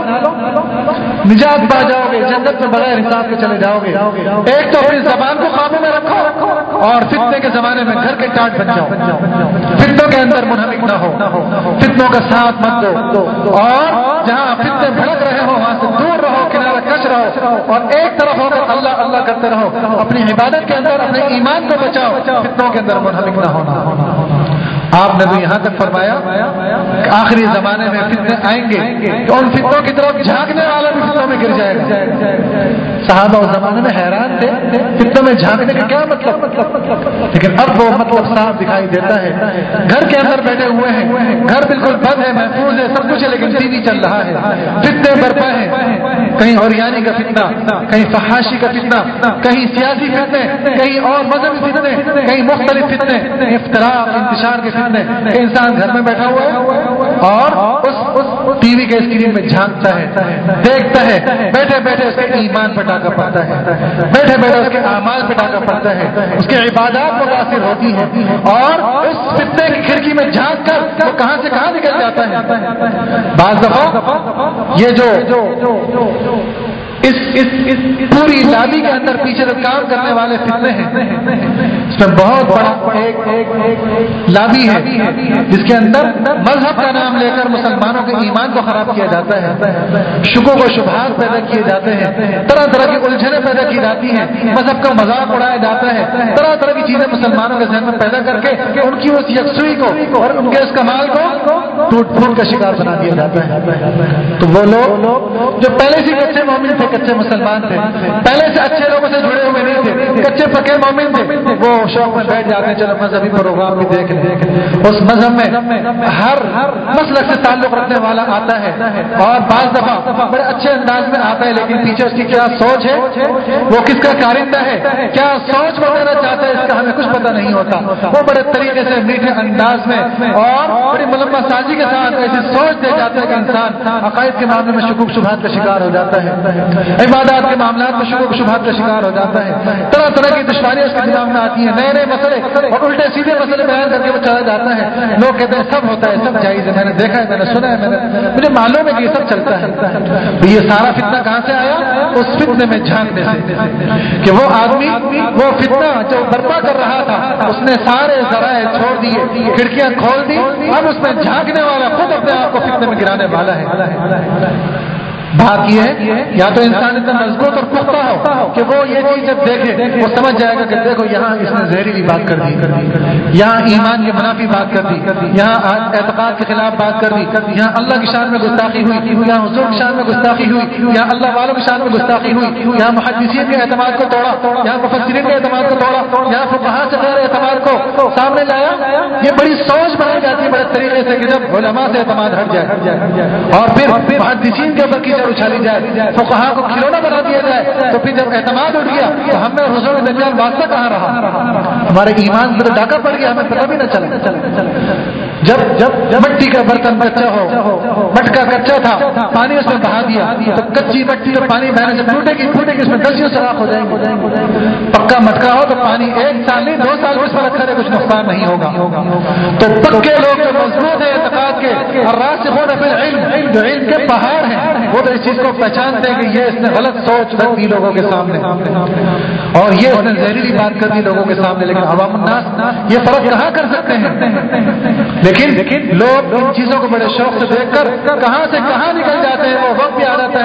نجات پا جاؤ گے، جنت میں بغیر حساب کے چلے جاؤ گے. ایک تو اپنی زبان کو قابو میں رکھو اور فتنے کے زمانے میں گھر کے ٹاٹ بن جاؤ، فتنوں کے اندر منہمک نہ ہو، فتنوں کا ساتھ مت دو اور جہاں فتنے بھڑک رہے ہو وہاں سے دور رہو، کنارہ کش رہو اور ایک طرف ہو کر اللہ اللہ کرتے رہو. اپنی عبادت کے اندر اپنے ایمان کو بچاؤ، فتنوں کے اندر منہمک نہ ہونا. آپ نے تو یہاں تک فرمایا کہ آخری زمانے میں فتنے آئیں گے تو ان فتنوں کی طرف جھانکنے والا بھی فتنوں میں گر جائے گا. صحابہ اس زمانے میں حیران تھے فتنوں میں جھانکنے کا کیا مطلب، لیکن اب وہ مطلب صاف دکھائی دیتا ہے. گھر کے اندر بیٹھے ہوئے ہیں، گھر بالکل بند ہے، محفوظ ہے، سب کچھ ہے، لیکن ٹی وی چل رہا ہے، فتنے برپا ہیں. کہیں اوریانی کا فتنہ، کہیں فحاشی کا فتنہ، کہیں سیاسی فتنے، کہیں اور مذہبی فتنے، کہیں مختلف فتنے، افتراق انتشار کے فتنے. کہ انسان گھر میں بیٹھا ہوا ہے اور اس ٹی وی کے اسکرین میں جھانکتا ہے، دیکھتا ہے، بیٹھے بیٹھے اس کے ایمان پہ ڈاکہ پڑتا ہے، بیٹھے بیٹھے اس کے اعمال پہ ڈاکہ پڑتا ہے، اس کی عبادات متاثر ہوتی ہیں اور اس فتنے کی کھڑکی میں جھانک کر وہ کہاں سے کہاں نکل جاتا ہے. بعض دفعہ یہ جو اس پوری لابی کے اندر پیچھے کام کرنے والے فتنے ہیں، اس میں بہت بڑا ایک لابی ہے جس کے اندر مذہب کا نام لے کر مسلمانوں کے ایمان کو خراب کیا جاتا ہے، شکوک و شبہات پیدا کیے جاتے ہیں، طرح طرح کی الجھنیں پیدا کی جاتی ہیں، مذہب کا مذاق اڑایا جاتا ہے، طرح طرح کی چیزیں مسلمانوں کے ذہن میں پیدا کر کے ان کی اس یکسوئی کو اور ان کے اس کمال کو ٹوٹ پھوٹ کا شکار بنا دیا جاتا ہے. تو وہ لوگ جو پہلے سے کچے مومن تھے، کچے مسلمان تھے، پہلے سے اچھے لوگوں سے جڑے ہوئے نہیں تھے، کچے پکے مومن تھے، وہ شوق میں بیٹھ جاتے ہیں چلو مذہبی پروگرام بھی دیکھ لیں. اس مذہب میں ہر مسلک سے تعلق رکھنے والا آتا ہے اور بعض دفعہ بڑے اچھے انداز میں آتا ہے، لیکن پیچھے اس کی کیا سوچ ہے، وہ کس کا کارندہ ہے، کیا سوچ بتانا چاہتا ہے، اس کا ہمیں کچھ پتہ نہیں ہوتا. وہ بڑے طریقے سے میٹھے انداز میں اور بڑی ملمہ سازی کے ساتھ ایسی سوچ دے جاتا ہے کہ انسان عقائد کے معاملے میں شکوک شبہات کا شکار ہو جاتا ہے، عبادات کے معاملات میں شکوک شبہات کا شکار ہو جاتا ہے. طرح طرح کی دشواریاں اس کے دماغ میں آتی ہیں، نئے نئے مسئلے اور الٹے سیدھے مسئلے بیان کر کے وہ چلا جاتا ہے. لوگ کہتے ہیں سب ہوتا ہے، سب جائز ہے، میں نے دیکھا ہے، میں نے سنا ہے، مجھے معلوم ہے کہ یہ سب چلتا ہے. تو یہ سارا فتنہ کہاں سے آیا؟ اس فتنے میں جھانکنے سے کہ وہ آدمی وہ فتنہ جو برپا کر رہا تھا اس نے سارے ذرائع چھوڑ دیے، کھڑکیاں کھول دی، اب اس میں جھانکنے والا خود اپنے آپ کو فتنے میں گرانے والا ہے. بات یہ ہے یا تو انسان اتنا مضبوط اور پختہ ہو کہ وہ یہ چیز جب دیکھے وہ سمجھ جائے گا کہ دیکھو یہاں اس نے زہریلی بات کر دی، یہاں ایمان کے منافی بات کر دی، یہاں اعتقاد کے خلاف بات کر دی، یہاں اللہ کی شان میں گستاخی ہوئی، یہاں حضور کی شان میں گستاخی ہوئی، یہاں اللہ والوں کی شان میں گستاخی ہوئی، یہاں محدثین کے اعتماد کو توڑا، یہاں مفسرین کے اعتماد کو توڑا، یہاں فقہاء سے غیر اعتماد کو سامنے لایا. یہ بڑی سوچ بنائی جاتی ہے بڑے طریقے سے کہ جب علماء سے اعتماد ہٹ جائے اور پھر محدثین کے اوپر کیچڑ اچھالی جائے، فقہا کو کھلونا بنا دیا جائے، تو پھر جب اعتماد اٹھ گیا تو ہم میں رسول کے درمیان واسطہ کہاں رہا؟ ہمارے ایمان پر ڈاکہ پڑ گیا، ہمیں پتہ بھی نہ چلا۔ جب مٹی کا برتن کچا ہو، مٹکا کچا تھا، پانی اس میں بہا دیا تو کچی مٹی جو پانی بہنے سے ٹوٹے گی اس میں دسیوں سوراخ ہو جائیں گے۔ پکا مٹکا ہو تو پانی 1 سال نہیں 2 سال اس پر رکھا رہے، کچھ نقصان نہیں ہوگا۔ تو پکے لوگ جو مضبوط ہیں اعتقاد کے، اور راسخون فی العلم، جو علم کے پہاڑ ہیں، وہ تو اس چیز کو پہچانتے ہیں کہ یہ اس نے غلط سوچ رکھ دی لوگوں کے سامنے، اور یہ اس نے زہریلی بات کر دی لوگوں کے سامنے، لیکن عوام الناس یہ فرق کہاں کر سکتے ہیں؟ لیکن لوگ ان چیزوں کو بڑے شوق سے دیکھ کر کہاں سے کہاں نکل جاتے ہیں، وہ وقت بھی آ جاتا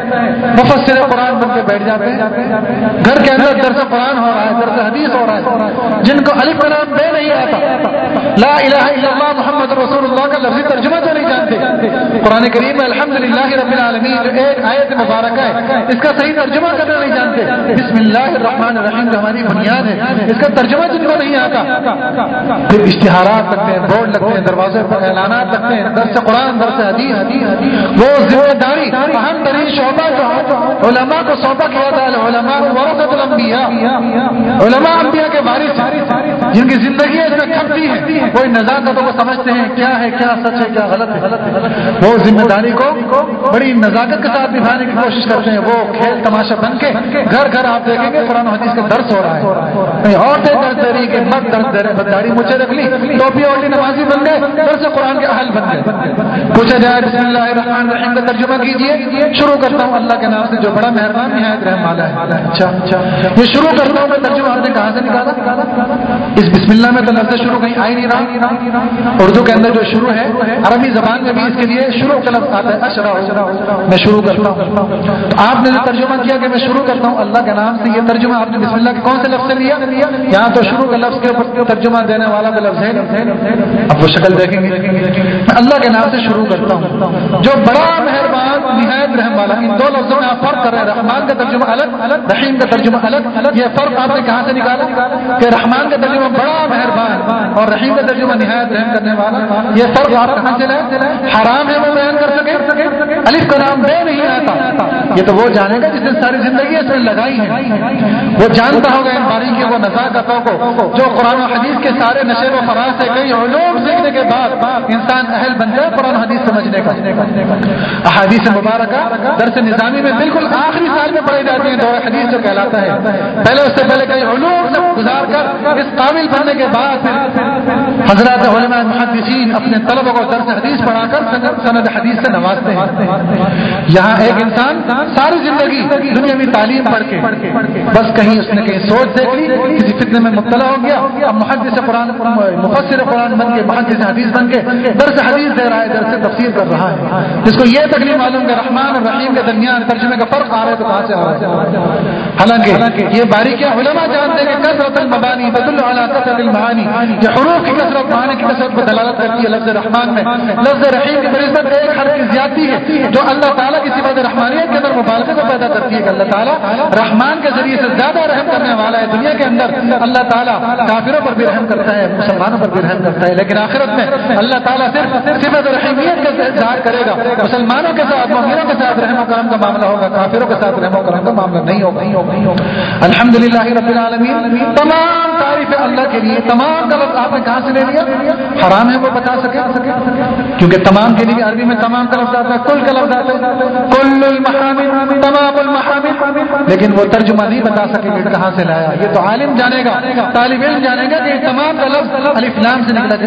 ہے مفسر قرآن بن کے بیٹھ جاتے ہیں، گھر کے اندر درس قرآن ہو رہا ہے، درس حدیث ہو رہا ہے، جن کو الف کلام بے نہیں آتا، لا الہ الا اللہ محمد رسول اللہ کا لفظی ترجمہ تو نہیں جانتے، قرآن کریم میں الحمدللہ رب العالمین جو ایک آیت مبارکہ ہے اس کا صحیح ترجمہ کرنا نہیں جانتے، بسم اللہ الرحمن الرحیم جو ہماری بنیاد ہے اس کا ترجمہ جن کو نہیں آتا، پھر اشتہارات لگتے ہیں، بورڈ لگتے ہیں، دروازے پر اعلانات لگتے ہیں، درس قرآن درس حدیث، وہ ذمہ داری اہم ترین شعبہ جو علماء کو سونپا کیا تھا، علماء ورثۃ الانبیاء، علماء انبیاء کے وارث جن کی زندگی اس میں کھپتی ہے، کوئی نزاکتوں کو سمجھتے ہیں کیا ہے کیا سچ ہے کیا غلط ہے، وہ ذمہ داری کو بڑی نزاکت کے ساتھ نبھانے کی کوشش کرتے ہیں، وہ کھیل تماشا بن کے گھر گھر آپ دیکھیں گے قرآن و حدیث کا درس ہو رہا ہے، عورتیں درس دے رہی کہ مرد درس دے رہے، داڑھی مجھے رکھ لی، ٹوپی اوڑی نمازی بن گئے، درس قرآن کے اہل بن گئے، پوچھا جائے بسم اللہ الرحمن الرحیم کا ترجمہ کیجیے، شروع کرتا ہوں اللہ کے نام سے جو بڑا مہربان نہایت رحم والا ہے، اچھا یہ شروع کرتا ہوں میں ترجمہ آپ نے کہاں سے نکالا؟ اس بسم اللہ میں تو لفظ شروع کہیں آ ہی نہیں رہا، اردو کے اندر جو شروع ہے عربی زبان میں بھی اس کے لیے شروع کا لفظ آتا ہے، اشرا، میں شروع کرتا ہوں، تو آپ نے جو ترجمہ کیا کہ میں شروع کرتا ہوں اللہ کے نام سے، یہ ترجمہ آپ نے بسم اللہ کے کون سے لفظ سے لیا؟ یہاں تو شروع کا لفظ کے اوپر ترجمہ دینے والا کا لفظ ہے، اب وہ شکل دیکھیں گے، میں اللہ کے نام سے شروع کرتا ہوں جو بڑا مہربان نہایت رحم والا، ان دو لفظوں میں آپ فرق کر رہے ہیں، رحمان کا ترجمہ الگ، رحیم کا ترجمہ الگ، یہ فرق آپ نے کہاں سے نکالا کہ رحمان کا ترجمہ بڑا مہربان اور رحیم کا ترجمہ نہایت رحم کرنے والا، یہ فرق آپ کہاں سے لائے؟ حرام ہے وہ بیان کر سکے، الف کا نام بے نہیں آتا، یہ تو وہ جانے گا جس نے ساری زندگی اس میں لگائی ہے، وہ جانتا ہوگا ان باریکیوں کو نزاکتوں کو جو قرآن و حدیث کے سارے نشر و فراز سے کئی علوم سیکھنے کے بعد انسان اہل بنتا ہے قرآن و حدیث سمجھنے کا۔ احادیث مبارکہ درس نظامی میں بالکل آخری سال میں پڑھی جاتی ہیں، دور حدیث جو کہلاتا ہے، پہلے اس سے پہلے کئی علوم سے گزار کر اس قابل بننے کے بعد حضرات علماء محدثین اپنے طلبہ کو درس حدیث پڑھا کر سند حدیث سے نوازتے ہیں۔ یہاں ایک انسان ساری زندگی دنیاوی تعلیم پڑھ کے بس کہیں اس نے کہیں سوچ دیکھ لی، کسی فتنے میں مبتلا ہو گیا، اب محدث قرآن مفسر قرآن بن کے محدث حدیث بن کے درس حدیث دے رہا ہے، درس تفسیر کر رہا ہے، جس کو یہ تک نہیں معلوم کہ رحمان اور رحیم کے درمیان ترجمے کا فرق آ رہا ہے تو کہاں سے آ رہا ہے؟ حالانکہ یہ باریکیاں علماء جانتے ہیں کہ کثرت المبانی تدل علی کثرت المعانی، یہ حروف کی کثرت معانی کی کثرت پر دلالت کرتی ہے، لفظ رحمان میں لفظ رحیم کی بنسبت ایک حرف کی زیادتی ہے جو اللہ تعالیٰ کی صفات رحمانیت کے اندر مبالغے کو پیدا کرتی ہے کہ اللہ تعالیٰ رحمان کے ذریعے سے زیادہ رحم کرنے والا ہے، دنیا کے اندر اللہ تعالیٰ کافروں پر بھی رحم کرتا ہے، مسلمانوں پر بھی رحم کرتا ہے، لیکن آخرت میں اللہ تعالیٰ صرف صفت رحیمیت کا اظہار کرے گا، مسلمانوں کے ساتھ مومنوں کے ساتھ رحم و کرم کا معاملہ ہوگا، کافروں کے ساتھ رحم و کرم کا معاملہ نہیں ہوگا۔ الحمدللہ رب العالمین، تمام تعریف اللہ کے لیے، تمام کا لفظ آپ نے کہاں سے لے لیا؟ حرام ہے وہ بتا سکے، کیونکہ تمام کے لیے عربی میں تمام کا لفظ آتا ہے، کل کا لفظ آتا ہے، کل المحامد، تمام المحامد، لیکن وہ ترجمہ نہیں بتا سکے کہ کہاں سے لایا، یہ تو عالم جانے گا، طالب علم جانے گا کہ تمام کا لفظ الف لام سے نکلا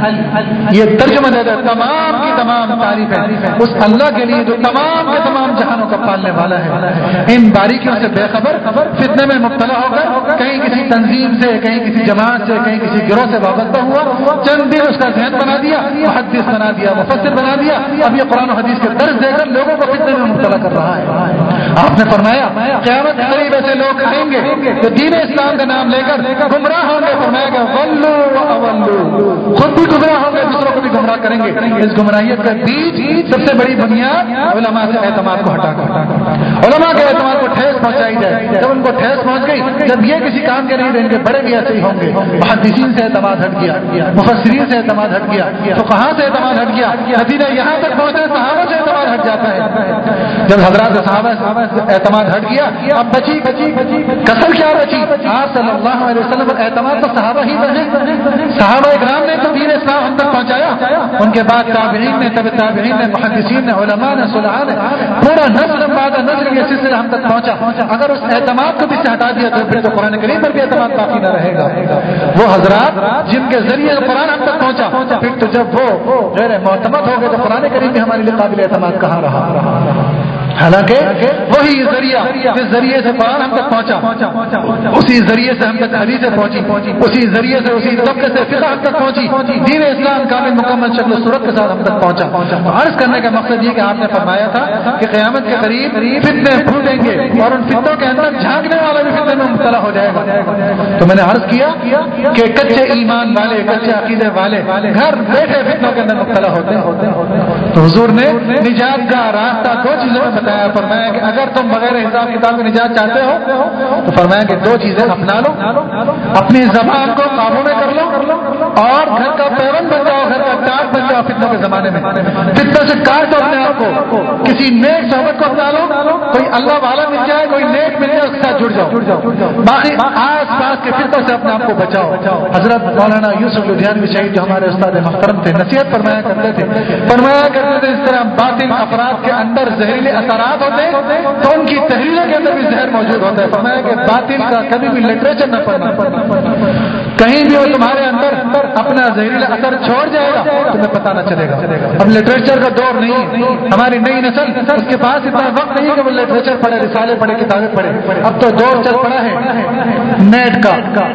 ہے، یہ ترجمہ دے دے تمام کی تمام تعریف ہے اس اللہ کے لیے جو تمام کے تمام جہانوں کا پالنے والا ہے، ان باریکیوں سے بے خبر فتنے میں مبتلا ہو کر کہیں کسی تنظیم سے، کہیں کسی جماعت سے، کہیں کسی گروہ سے وابستہ ہوا، چند دن اس کا ذہن بنا دیا، محدث بنا دیا، مفسر بنا دیا، اب یہ قرآن و حدیث کے درس دے کر لوگوں کو فتنے میں مبتلا کر رہا ہے۔ آپ نے فرمایا قیامت کے قریب ایسے لوگ آئیں گے جو دین اسلام کا نام لے کر گمراہ ہوں گے، فرمایا کہ ولو واولو، خود بھی گمراہ ہوں گے، دوسروں کو بھی گمراہ کریں گے. اس گمراہیت کا بیج سب سے بڑی بنیاد علماء سے اعتماد کو ہٹا کر علماء کے اعتماد کو ٹھیس پہنچائی جائے. جب ان کو ٹھیس پہنچ گئی, جب یہ کسی کام کے نہیں رہیں گے, بڑے بھی ایسے ہی ہوں گے. محدثین سے اعتماد ہٹ گیا, مفسرین سے اعتماد ہٹ گیا, تو کہاں سے اعتماد ہٹ گیا؟ نتیجہ یہاں تک پہنچے صحابہ سے اعتماد ہٹ جاتا ہے. جب حضرات صحابہ سے اعتماد ہٹ گیا, اب بچی کسر کیا بچی؟ آپ صلی اللہ علیہ وسلم پر اعتماد تو صحابہ ہی بنے. صحابہ اکرام نے تو دین اسلام ہم تک پہنچایا, ان کے بعد تابعین نے, تبع تابعین نے, محدثین نے, علماء نے, صلحاء نے, پورا نسل بعد نسل یہ سلسلہ ہم تک پہنچا. اگر اس اعتماد کو بھی سے ہٹا دیا تو پھر تو قرآن کریم پر بھی اعتماد باقی نہ رہے گا. وہ حضرات جن کے ذریعے قرآن ہم تک پہنچا, پھر تو جب وہ غیر معتمد ہو گئے تو قرآن کریم بھی ہمارے لیے قابل اعتماد کہاں رہا. حالانکہ وہی ذریعہ جس ذریعے سے قرآن ہم تک پہنچا, اسی ذریعے سے ہم تک حدیثیں پہنچی, اسی ذریعے سے اسی طبقے سے فقہ ہم تک پہنچی, دین اسلام کامل مکمل شکل و صورت کے ساتھ ہم تک پہنچا. عرض کرنے کا مقصد یہ کہ آپ نے فرمایا تھا کہ قیامت کے قریب فتنے پھوٹیں گے اور ان فتنوں کے اندر جھانکنے والا بھی فتنے میں مبتلا ہو جائے گا. تو میں نے عرض کیا کہ کچے ایمان والے, کچے عقیدے والے گھر بیٹھے فتنوں کے اندر مبتلا ہوتے ہیں. تو حضور نے نجات کا راستہ دو چیزوں میں بتایا. فرمایا کہ اگر تم بغیر حساب کتاب کے نجات چاہتے ہو تو فرمایا کہ دو چیزیں اپنا لو, اپنی زبان کو قابو میں کر لو اور گھر کا پیون بن جاؤ, گھر کا ٹاٹ بن جاؤ فتنوں کے زمانے میں. فتنوں سے کاٹ دو اپنے آپ کو, کسی نیک صحبت کو اپنا لو, کوئی اللہ والا مل جائے, کوئی نیک مل جائے, اس کے ساتھ جڑ جاؤ. باقی آس پاس کے فتنوں سے اپنے آپ کو بچاؤ. حضرت مولانا یوسف لدھیانوی شہید جو ہمارے استاد محترم تھے, نصیحت فرمایا کرتے تھے اس طرح باطل افراد کے اندر زہریلے اثرات ہوتے تو ان کی تحریروں کے اندر بھی زہر موجود ہوتا ہے. فرمایا کہ باطل کا کبھی بھی لٹریچر نہ پڑھنا, کہیں بھی وہ تمہارے اندر اپنا زہریلا اثر چھوڑ جائے گا تمہیں پتہ نہ چلے گا. اب لٹریچر کا دور نہیں, ہماری نئی نسل اس کے پاس اتنا وقت نہیں کہ وہ لٹریچر پڑھے, رسالے پڑھے, کتابیں پڑھے. اب تو دور چل پڑا ہے نیٹ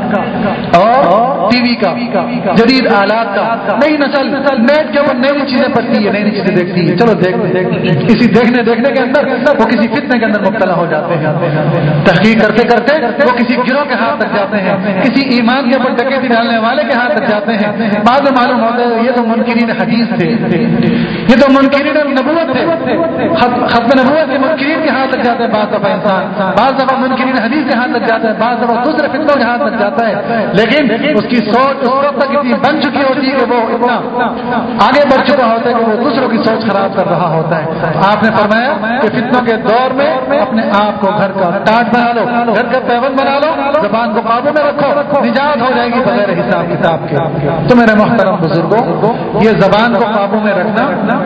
کا اور ٹی وی کا, جدید آلات کا. نئی نسل نیٹ کے اوپر نئی چیزیں پڑھتی ہے, نئی چیزیں دیکھتی ہے. چلو اسی دیکھنے کے اندر وہ کسی فتنے کے اندر مبتلا ہو جاتے ہیں. تحقیق کرتے کرتے وہ کسی گروہ کے ہاتھ تک جاتے ہیں, کسی ایمان کے اوپر ڈکیتی ڈالنے والے کے ہاتھ تک جاتے ہیں. بعد میں معلوم ہوتا ہے یہ تو منکرین حدیث تھے, یہ تو منکرین نبوت تھے, ختم نبوت کے منکرین کے ہاتھ تک جاتے ہیں. بعض دفعہ انسان, بعض دفعہ منکرین حدیث کے ہاتھ تک جاتا ہے, بعض دفعہ دوسرے فتنوں کے ہاتھ تک جاتا ہے. لیکن اس کی سوچ اس وقت تک اتنی بن چکی ہوتی ہے کہ وہ اتنا آگے بڑھ چکا ہوتا ہے کہ وہ دوسروں کی سوچ خراب کر رہا ہوتا ہے. آپ نے فرمایا کہ فتنوں کے دور میں اپنے آپ کو گھر کا ٹاٹ بنا لو, گھر کا پیون بنا لو, زبان کو قابو میں رکھو, نجات ہو جائے گی بغیر حساب کتاب کے. تو میرے محترم بزرگوں, یہ زبان کو قابو میں رکھنا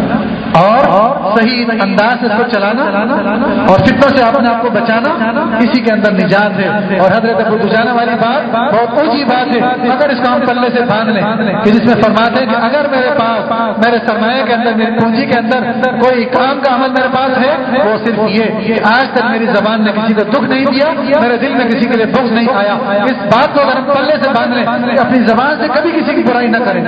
اور صحیح انداز سے اس کو چلانا اور فتنوں سے اپنے آپ کو بچانا, اسی کے اندر نجات ہے. اور حضرت ابو دجانہ والی بات بہت اونچی بات ہے. اگر اس کو ہم پلے سے باندھ لیں کہ جس میں فرماتے ہیں کہ اگر میرے پاس میرے سرمایہ کے اندر, میری پونجی کے اندر کوئی کام کا عمل میرے پاس ہے, وہ صرف یہ کہ آج تک میری زبان نے کسی کو دکھ نہیں دیا, میرے دل میں کسی کے لیے بغض نہیں آیا. اس بات کو اگر ہم پلے سے باندھ لیں کہ اپنی زبان سے کبھی کسی کی برائی نہ کریں.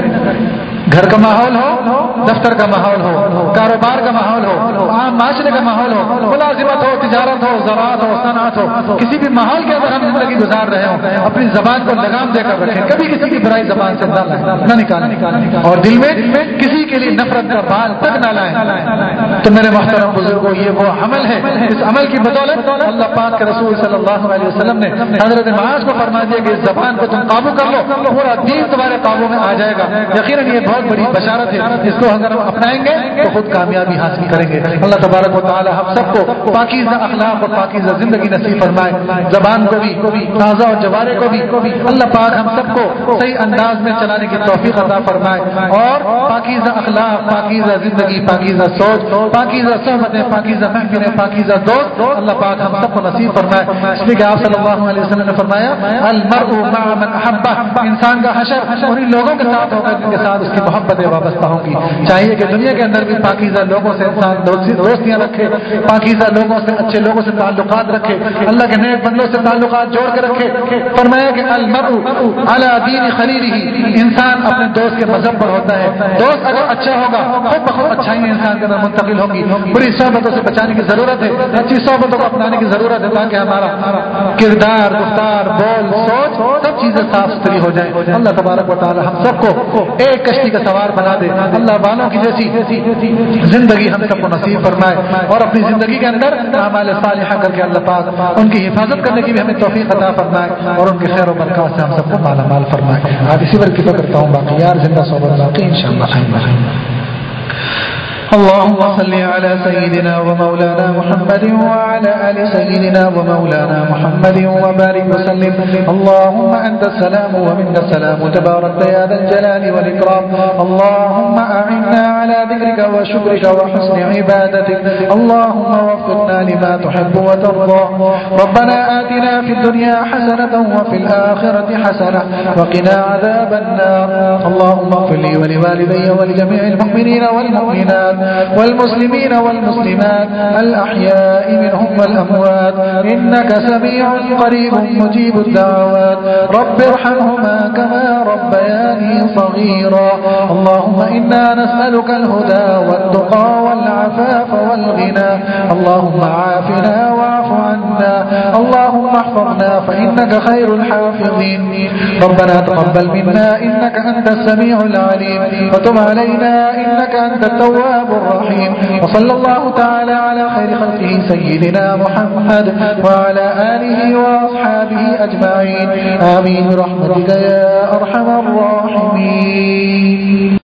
گھر کا ماحول ہو, دفتر کا ماحول ہو, کاروبار کا ماحول ہو, عام معاشرے کا ماحول ہو, ملازمت ہو, تجارت ہو, زراعت ہو, صنعت ہو, کسی بھی ماحول کے اندر ہم زندگی گزار رہے ہوں, اپنی زبان کو لگام دے کر رکھیں. کبھی کسی کی برائی زبان سے نہ نکالیں اور دل میں کسی کے لیے نفرت کا بال تک نہ لائیں. تو میرے محترم بزرگوں, یہ وہ عمل ہے, اس عمل کی بدولت اللہ پاک کے رسول صلی اللہ علیہ وسلم نے حضرت معاذ کو فرما دیا کہ اس زبان کو تم قابو کر لو, پورا دین تمہارے قابو میں آ جائے گا. یقیناً یہ بہت بڑی بشارت ہے, اس کو اگر ہم اپنائیں گے تو خود کامیابی حاصل کریں گے. اللہ تبارک و تعالی ہم سب کو پاکیزہ اخلاق اور پاکیزہ زندگی نصیب فرمائے. زبان کو بھی, اعضاء اور جوارے کو بھی اللہ پاک ہم سب کو صحیح انداز میں چلانے کی توفیق عطا فرمائے, اور پاکیزہ اخلاق, پاکیزہ زندگی, پاکیزہ سوچ, پاکیزہ صحبتیں, پاکیزہ محفلیں, پاکیزہ دوست اللہ پاک ہم سب کو نصیب فرمائے. اس لیے کہ آپ صلی اللہ علیہ وسلم نے فرمایا المرء مع من احبہ, انسان کا حشر انہیں لوگوں کے ساتھ ہوگا جن کے ساتھ اس کی محبتیں وابستہ ہوں گی. چاہیے کہ دنیا کے اندر بھی پاکیزہ لوگوں سے انسان دوستیاں رکھے, پاکیزہ لوگوں سے, اچھے لوگوں سے تعلقات رکھے, اللہ کے نیک بندوں سے تعلقات جوڑ کے رکھے. فرمایا کہ المرء علی دین خلیلہ, انسان اپنے دوست کے مذہب پر ہوتا ہے. دوست اگر अच्छा होगा, खुद ब खुद अच्छाइयाँ इंसान के अंदर मुंतकिल होंगी। बुरी सोबतों से बचाने की जरूरत है, अच्छी सोबतों को अपनाने की जरूरत है, ताकि हमारा किरदार, गुफ्तार, बोल, सोच सब चीजें साफ सुथरी हो जाए। अल्लाह तबारक व तआला हम सबको एक कश्ती का सवार बना दे, अल्लाह वालों की जैसी जिंदगी हम सबको नसीब फरमाए, और अपनी जिंदगी के अंदर अमाल सालिहा करके अल्लाह पाक उनकी हिफाजत करने की भी हमें तौफीक अता फरमाए, और उनके खैर व बरकत से हम सबको माला माल फरमाए। आज इसी वक्त की फिक्र करता हूँ, बाकी यार जिंदा सोबत बाकी इंशाअल्लाह। اللهم صل على سيدنا ومولانا محمد وعلى آل سيدنا ومولانا محمد وبارك وسلم. اللهم أنت السلام ومنك السلام، تبارك يا ذا الجلال والإكرام. اللهم أعنا على ذكرك وشكرك وحسن عبادتك. اللهم وفقنا لما تحب وترضى. ربنا آتنا في الدنيا حسنة وفي الآخرة حسنة وقنا عذاب النار. اللهم اغفر لي ولوالدي ولجميع المؤمنين والمؤمنات والمسلمين والمسلمات الأحياء منهم والأموات، إنك سميع قريب مجيب الدعوات. رب ارحمهما كما ربياني صغيرا. اللهم إنا نسألك الهدى والتقى والعفاف والغنى. اللهم عافنا واعف عنا، اللهم احفظنا فإنك خير الحافظين. ربنا تقبل منا إنك أنت السميع العليم، وتب علينا إنك أنت التواب الرحيم. وصلى الله تعالى على خير خلقه سيدنا محمد وعلى آله وأصحابه أجمعين. آمين برحمتك يا أرحم الراحمين.